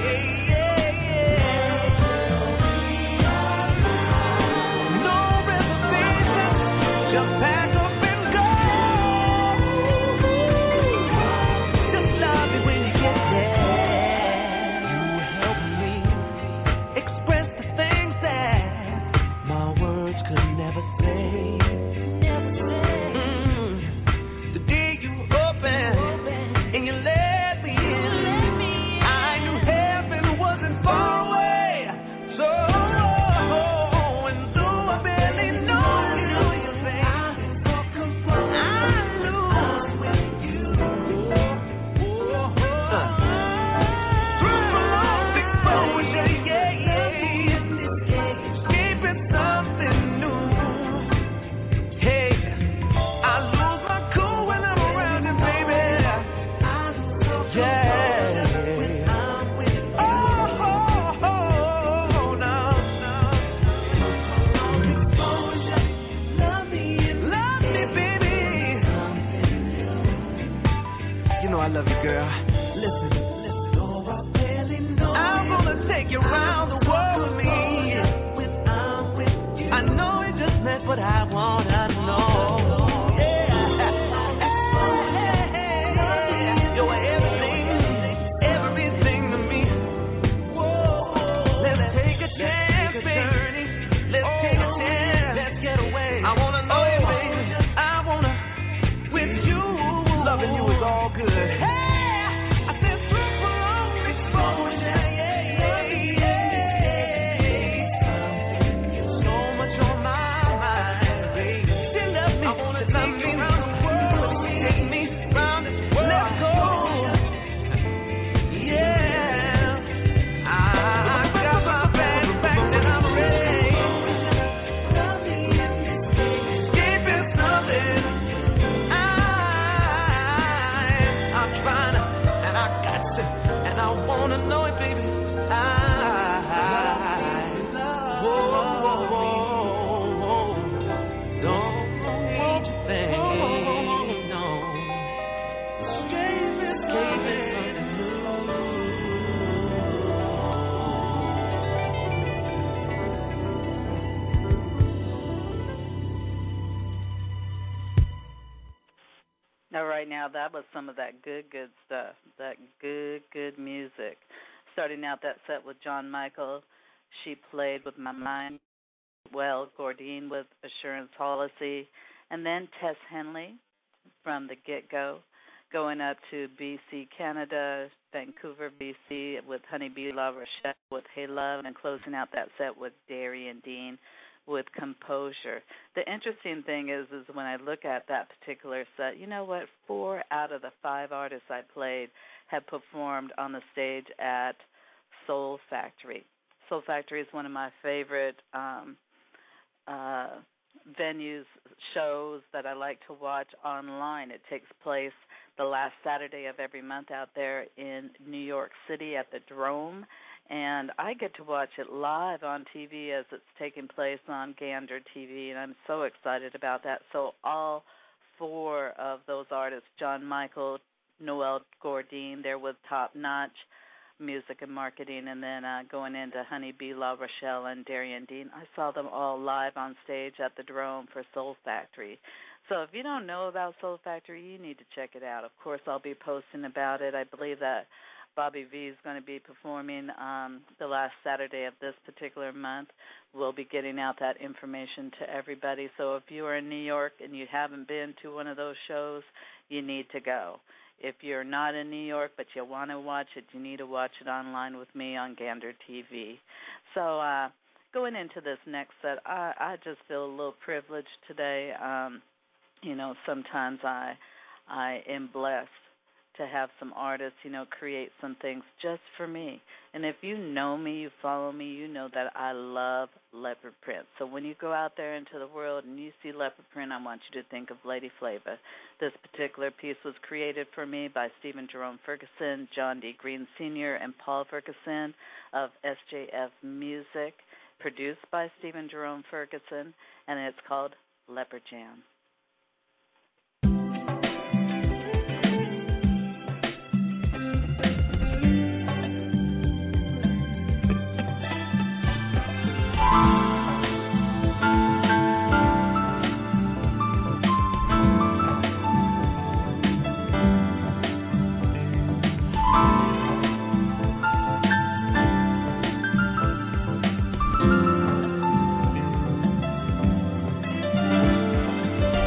Now that was some of that good, good stuff, that good, good music. Starting out that set with John Michael, She Played With My Mind, well, Gordine with Assurance Policy, and then Tess Henley from the get-go, going up to B C, Canada, Vancouver, B C, with Honeybee La Rochelle with Hey Love, and closing out that set with Darian Dean with composure. The interesting thing is, is when I look at that particular set, you know what? Four out of the five artists I played have performed on the stage at Soul Factory. Soul Factory is one of my favorite um, uh, venues, shows that I like to watch online. It takes place the last Saturday of every month out there in New York City at the Dome, and I get to watch it live on T V as it's taking place on Gander T V, and I'm so excited about that. So all four of those artists, John Michael, Noel Gourdin, they're with Top Notch Music and Marketing, and then uh, going into Honey B, La Rochelle, and Darian Dean. I saw them all live on stage at the Dome for Soul Factory. So if you don't know about Soul Factory, you need to check it out. Of course, I'll be posting about it. I believe that Bobby V is going to be performing um, the last Saturday of this particular month. We'll be getting out that information to everybody. So if you are in New York and you haven't been to one of those shows, you need to go. If you're not in New York but you want to watch it, you need to watch it online with me on Gander T V. So uh, going into this next set, I, I just feel a little privileged today. Um, you know, sometimes I I am blessed to have some artists, you know, create some things just for me. And if you know me, you follow me, you know that I love leopard print. So when you go out there into the world and you see leopard print, I want you to think of Lady Flava. This particular piece was created for me by Stephen Jerome Ferguson, John D. Green Senior, and Paul Ferguson of S J F Music, produced by Stephen Jerome Ferguson, and it's called Leopard Jam. Thank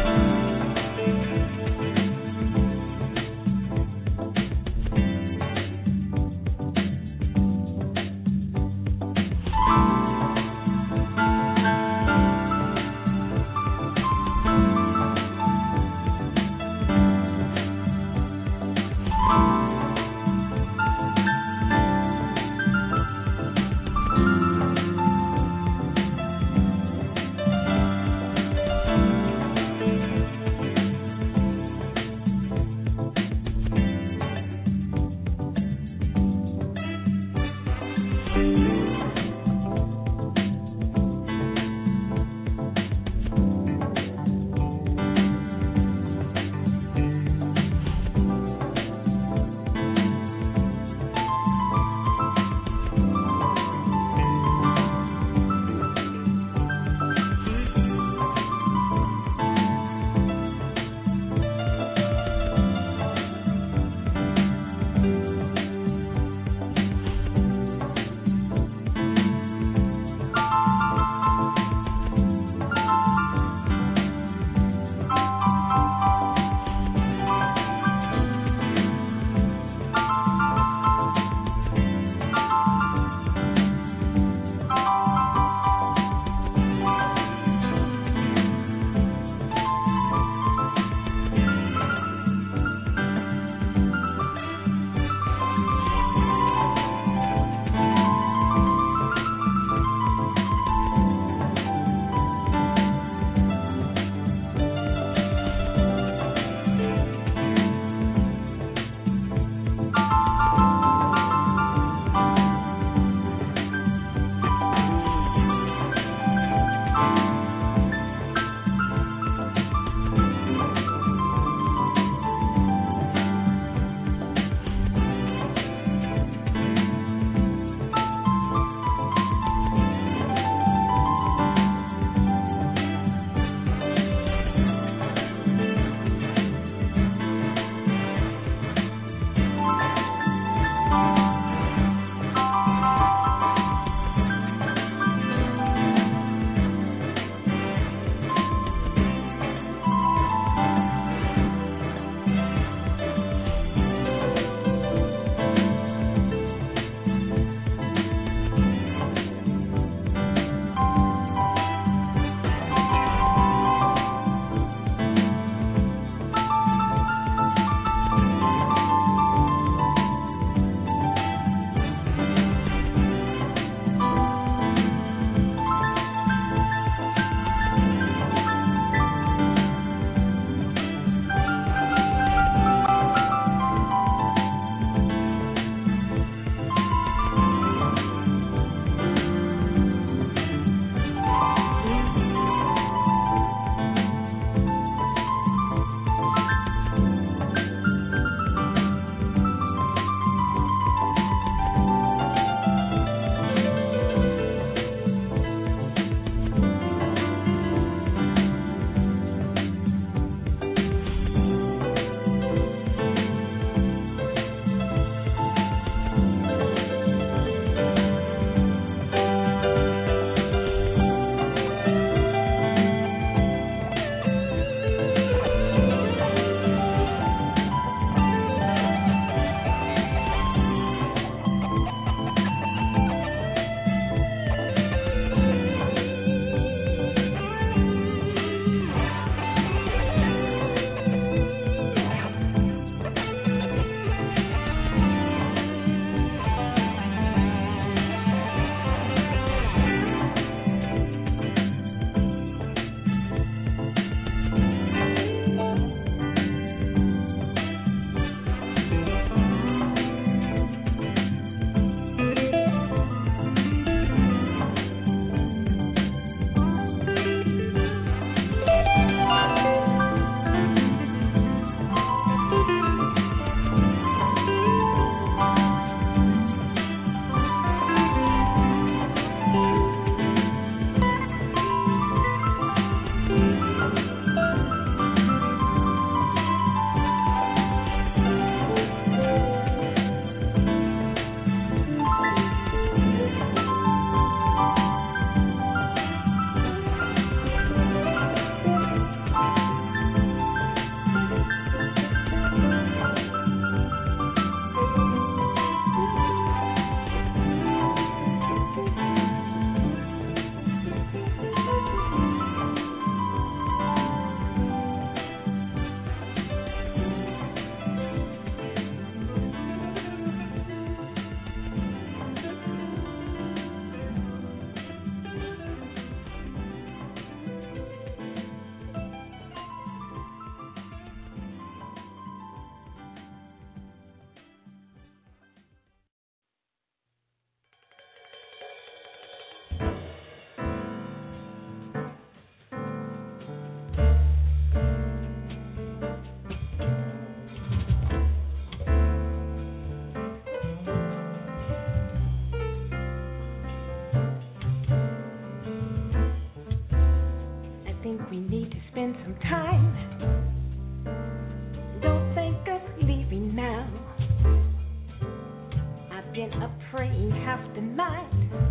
praying half the night.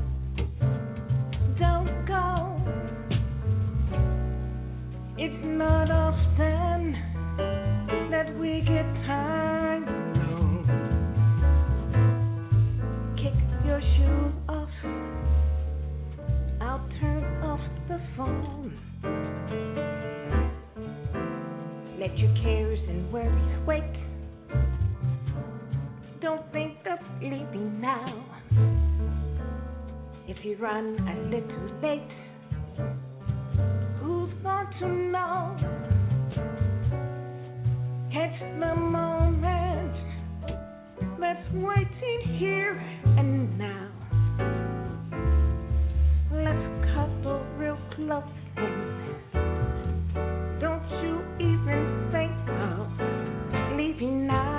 Don't go. It's not often that we get time. No. Kick your shoes off. I'll turn off the phone. Let your cares and worries wait. Don't think of leaving now. If you run a little late, who's going to know? Catch the moment that's waiting here and now. Let's cuddle real close and don't you even think of leaving now.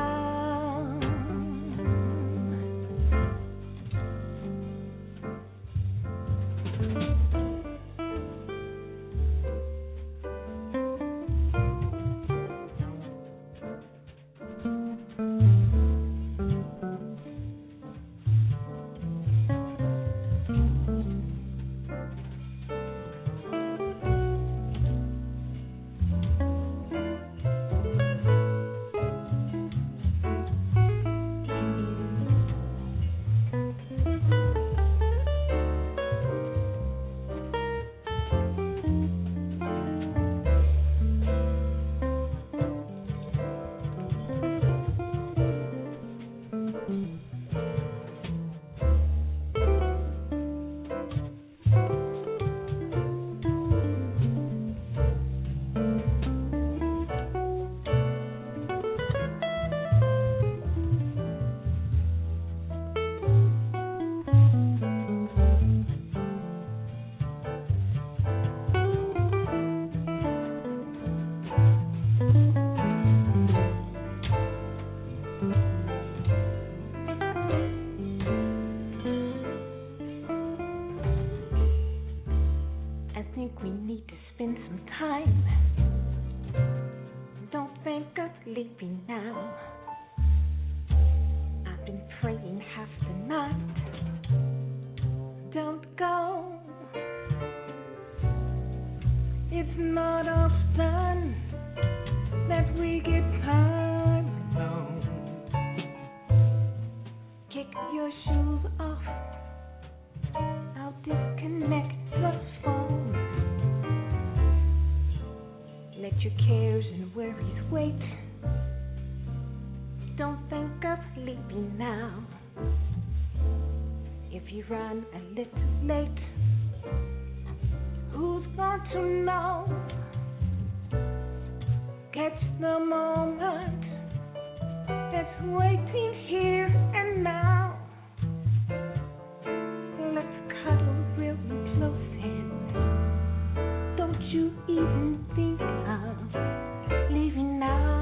Run a little late. Who's going to know? Catch the moment that's waiting here and now. Let's cuddle real close and don't you even think of leaving now.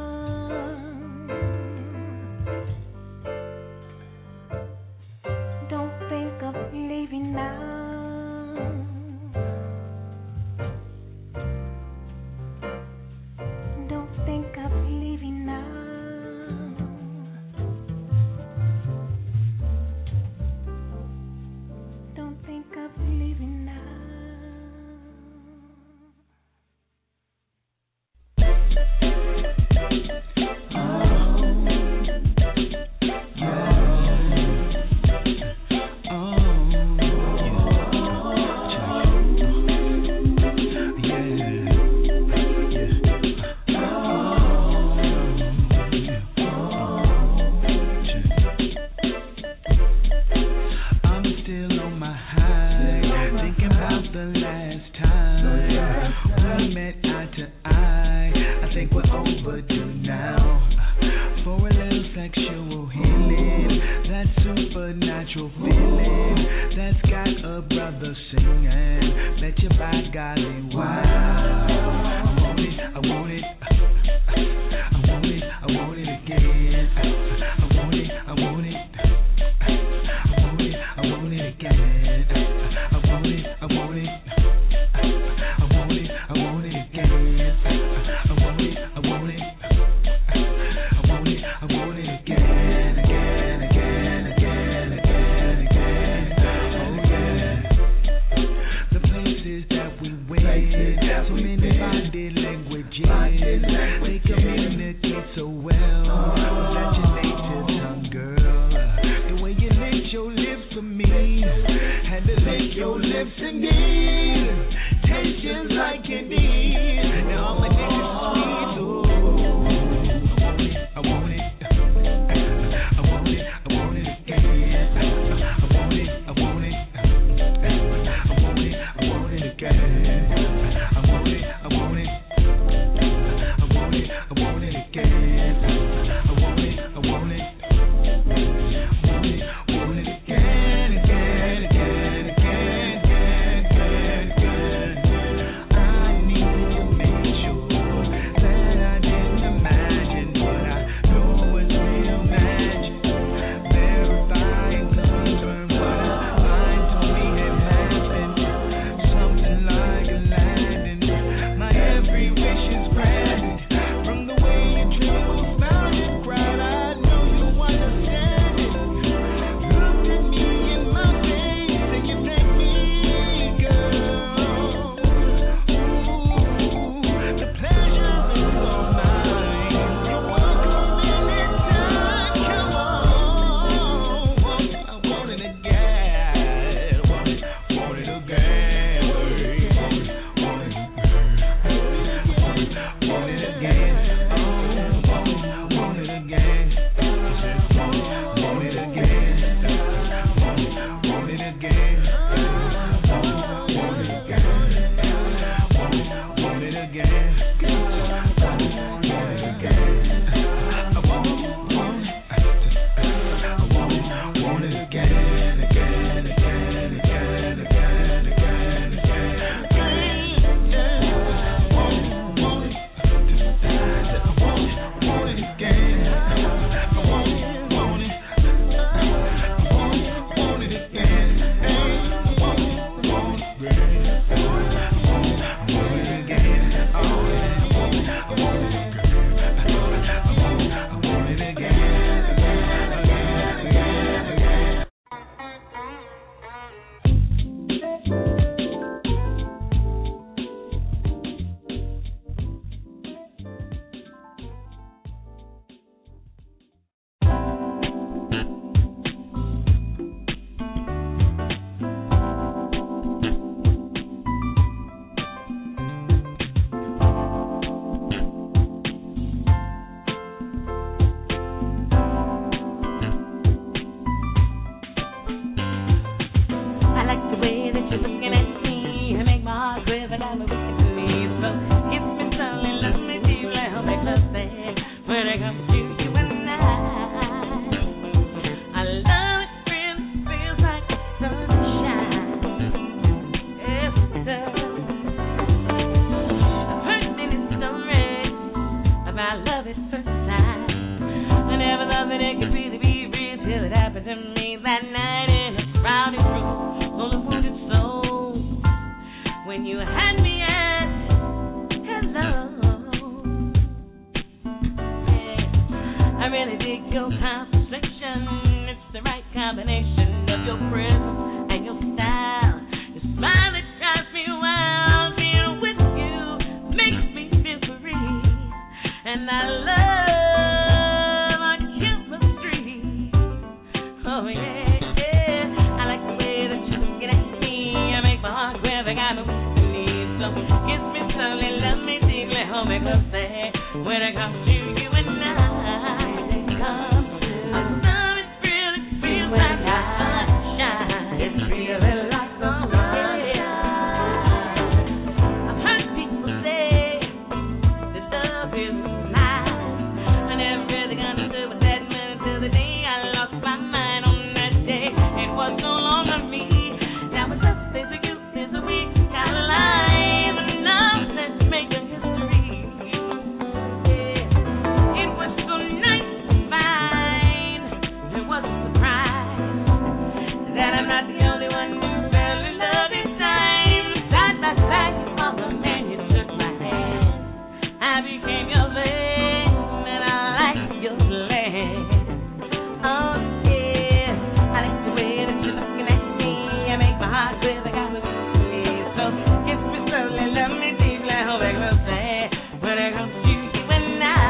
Leaving now. Don't think of leaving. love at first sight. I never thought that it could really be real till it happened to me that night in a crowded room full of wounded souls. When you had me at hello, yeah. I really dig your conversation. It's the right combination of your presence and your style. Your smile that drives me wild. Being with you makes me feel free, and I love our chemistry. Oh yeah, yeah. I like the way that you're looking at me. I make my heart grab and I move to me. So kiss me slowly, love me deeply, hold me closely. When it comes to you and I, come to I love it really feels like sunshine. It's really like the sunshine. I've heard people say that love is blind. I never really understood what that meant until the day I lost my mind on that day. It was no longer me. Now it's us, there's a you, there's a we, got a life and love, let's make a history. Yeah. It was so nice to find there was a surprise that I'm not the only one who fell in love in time. Side by side, you saw the man, you took my hand. I became your man, and I like your plan. Oh yeah, I like the way that you're looking at me. I make my heart quiver, got me weak. So kiss me slowly, love me deeply, hold me closely. When it comes to you and I,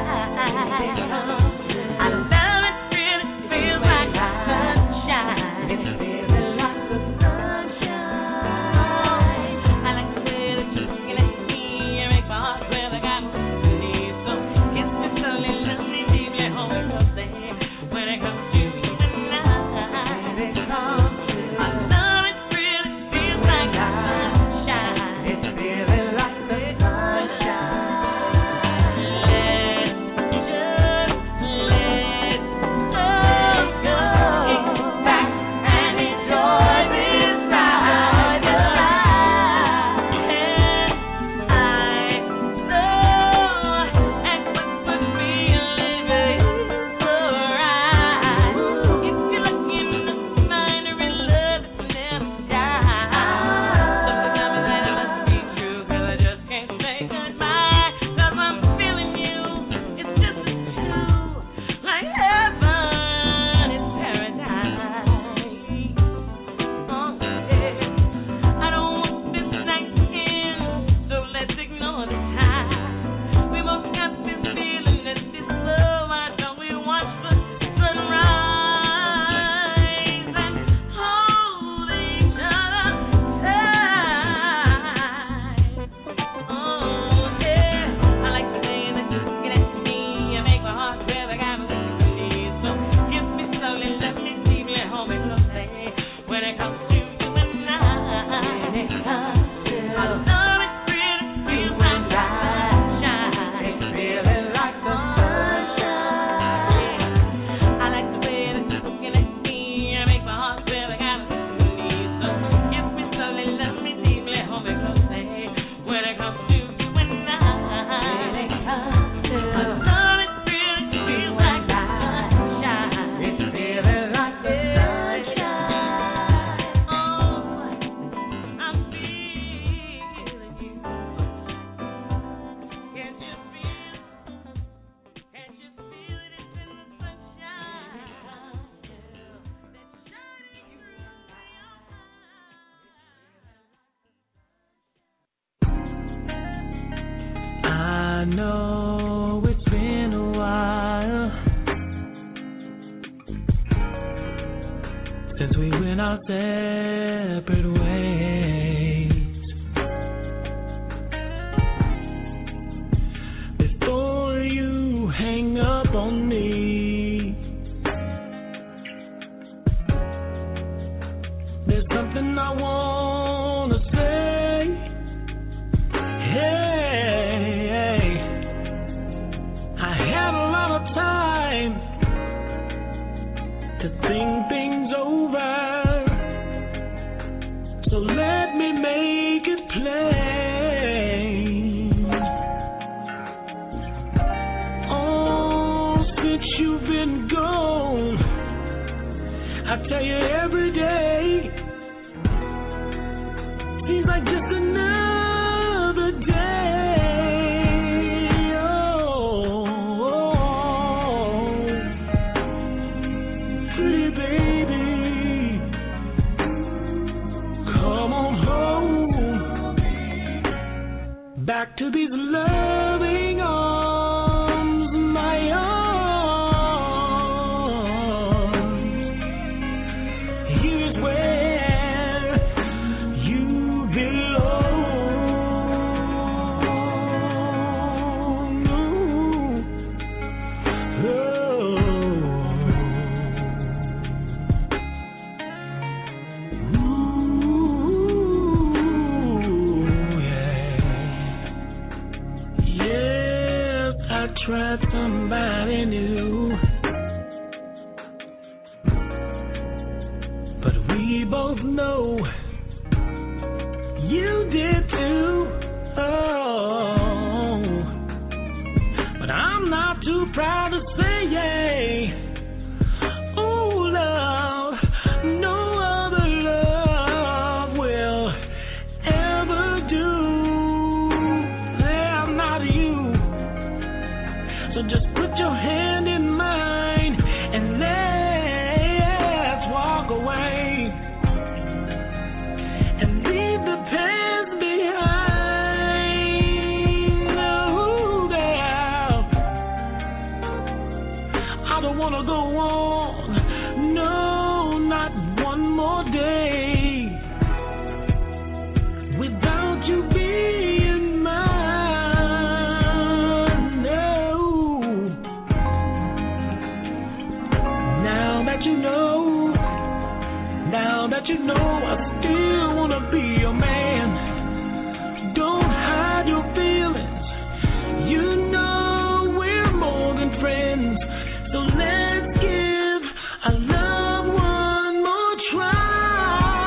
I love it really feels like sunshine. It feels like the sunshine. I like the way that you're looking at me. I make my heart quiver, got me weak. So kiss me slowly, love me deeply, hold me closely. When it comes to you and I, I love it really feels like sunshine. It's really like the sunshine. Let's just let go, kick back and enjoy this ride. And I know and what would feel is alright. If you're lucky enough to find a real love that's never die. Something tells me that it must be true, 'cause I just can't say goodbye. 'Cause I'm feeling you, it's just the two, like heaven is paradise. Oh yeah, I don't want this night to end, so let's ignore the time. We both got this feeling that this love, why don't we watch the sunrise and hold each other tight. Oh yeah, I like the way that you're looking at me. I make my heart quiver, got me weak. So kiss me slowly, love me deeply, hold me closely. When it comes to you and I, I love it really feels like sunshine. It's really like the sunshine. I like the way that you're looking at me. I make my heart quiver, got me weak. So kiss me slowly, love me deeply, hold me closely. When it comes to you and I, I love it really feels like sunshine. It's really like the sunshine. Oh, I'm feeling you. Can't you feel? Can't you feel it? It's in the sunshine. That's shining through your eyes. I know it's been a while since we went our separate ways. Before you hang up on me, there's something I wanna say. Hey, I had a lot of time to think things over, so let me make it plain. I tell you every day, he's like just another day. Oh, pretty baby, come on home, back to these loving arms, my arms. Tried somebody new, but we both know you did too. Oh, but I'm not too proud to say yay. Oh, love, no other love will ever do. Yeah, not you. So just put your hand in mine and let's walk away and leave the past behind. Oh, yeah. I don't want to go on, no, not one more day without you being mine. You know, now that you know, I still wanna be your man. Don't hide your feelings. You know we're more than friends. So let's give our love one more try.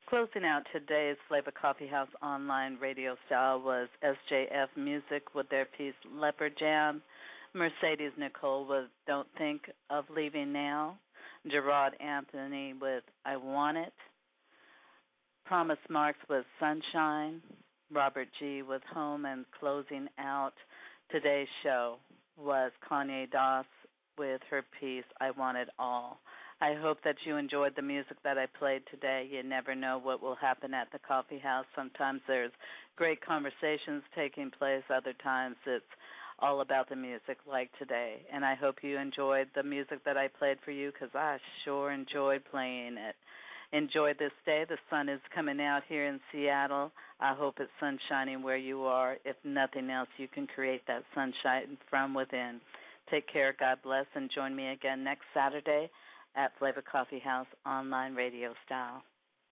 Closing out today's Flavor Coffee House online radio style was S J F Music with their piece Leopard Jam. Mercedes Nicole with Don't Think of Leaving Now. Gerard Anthony with I Want It. Promise Marks with Sunshine. Robert G. with Home. And closing out today's show was Kanye Doss with her piece I Want It All. I hope that you enjoyed the music that I played today. You never know what will happen at the coffee house. Sometimes there's great conversations taking place. Other times it's all about the music like today. And I hope you enjoyed the music that I played for you because I sure enjoyed playing it. Enjoy this day. The sun is coming out here in Seattle. I hope it's sun shining where you are. If nothing else, you can create that sunshine from within. Take care. God bless. And join me again next Saturday at Flavor Coffee House online radio style.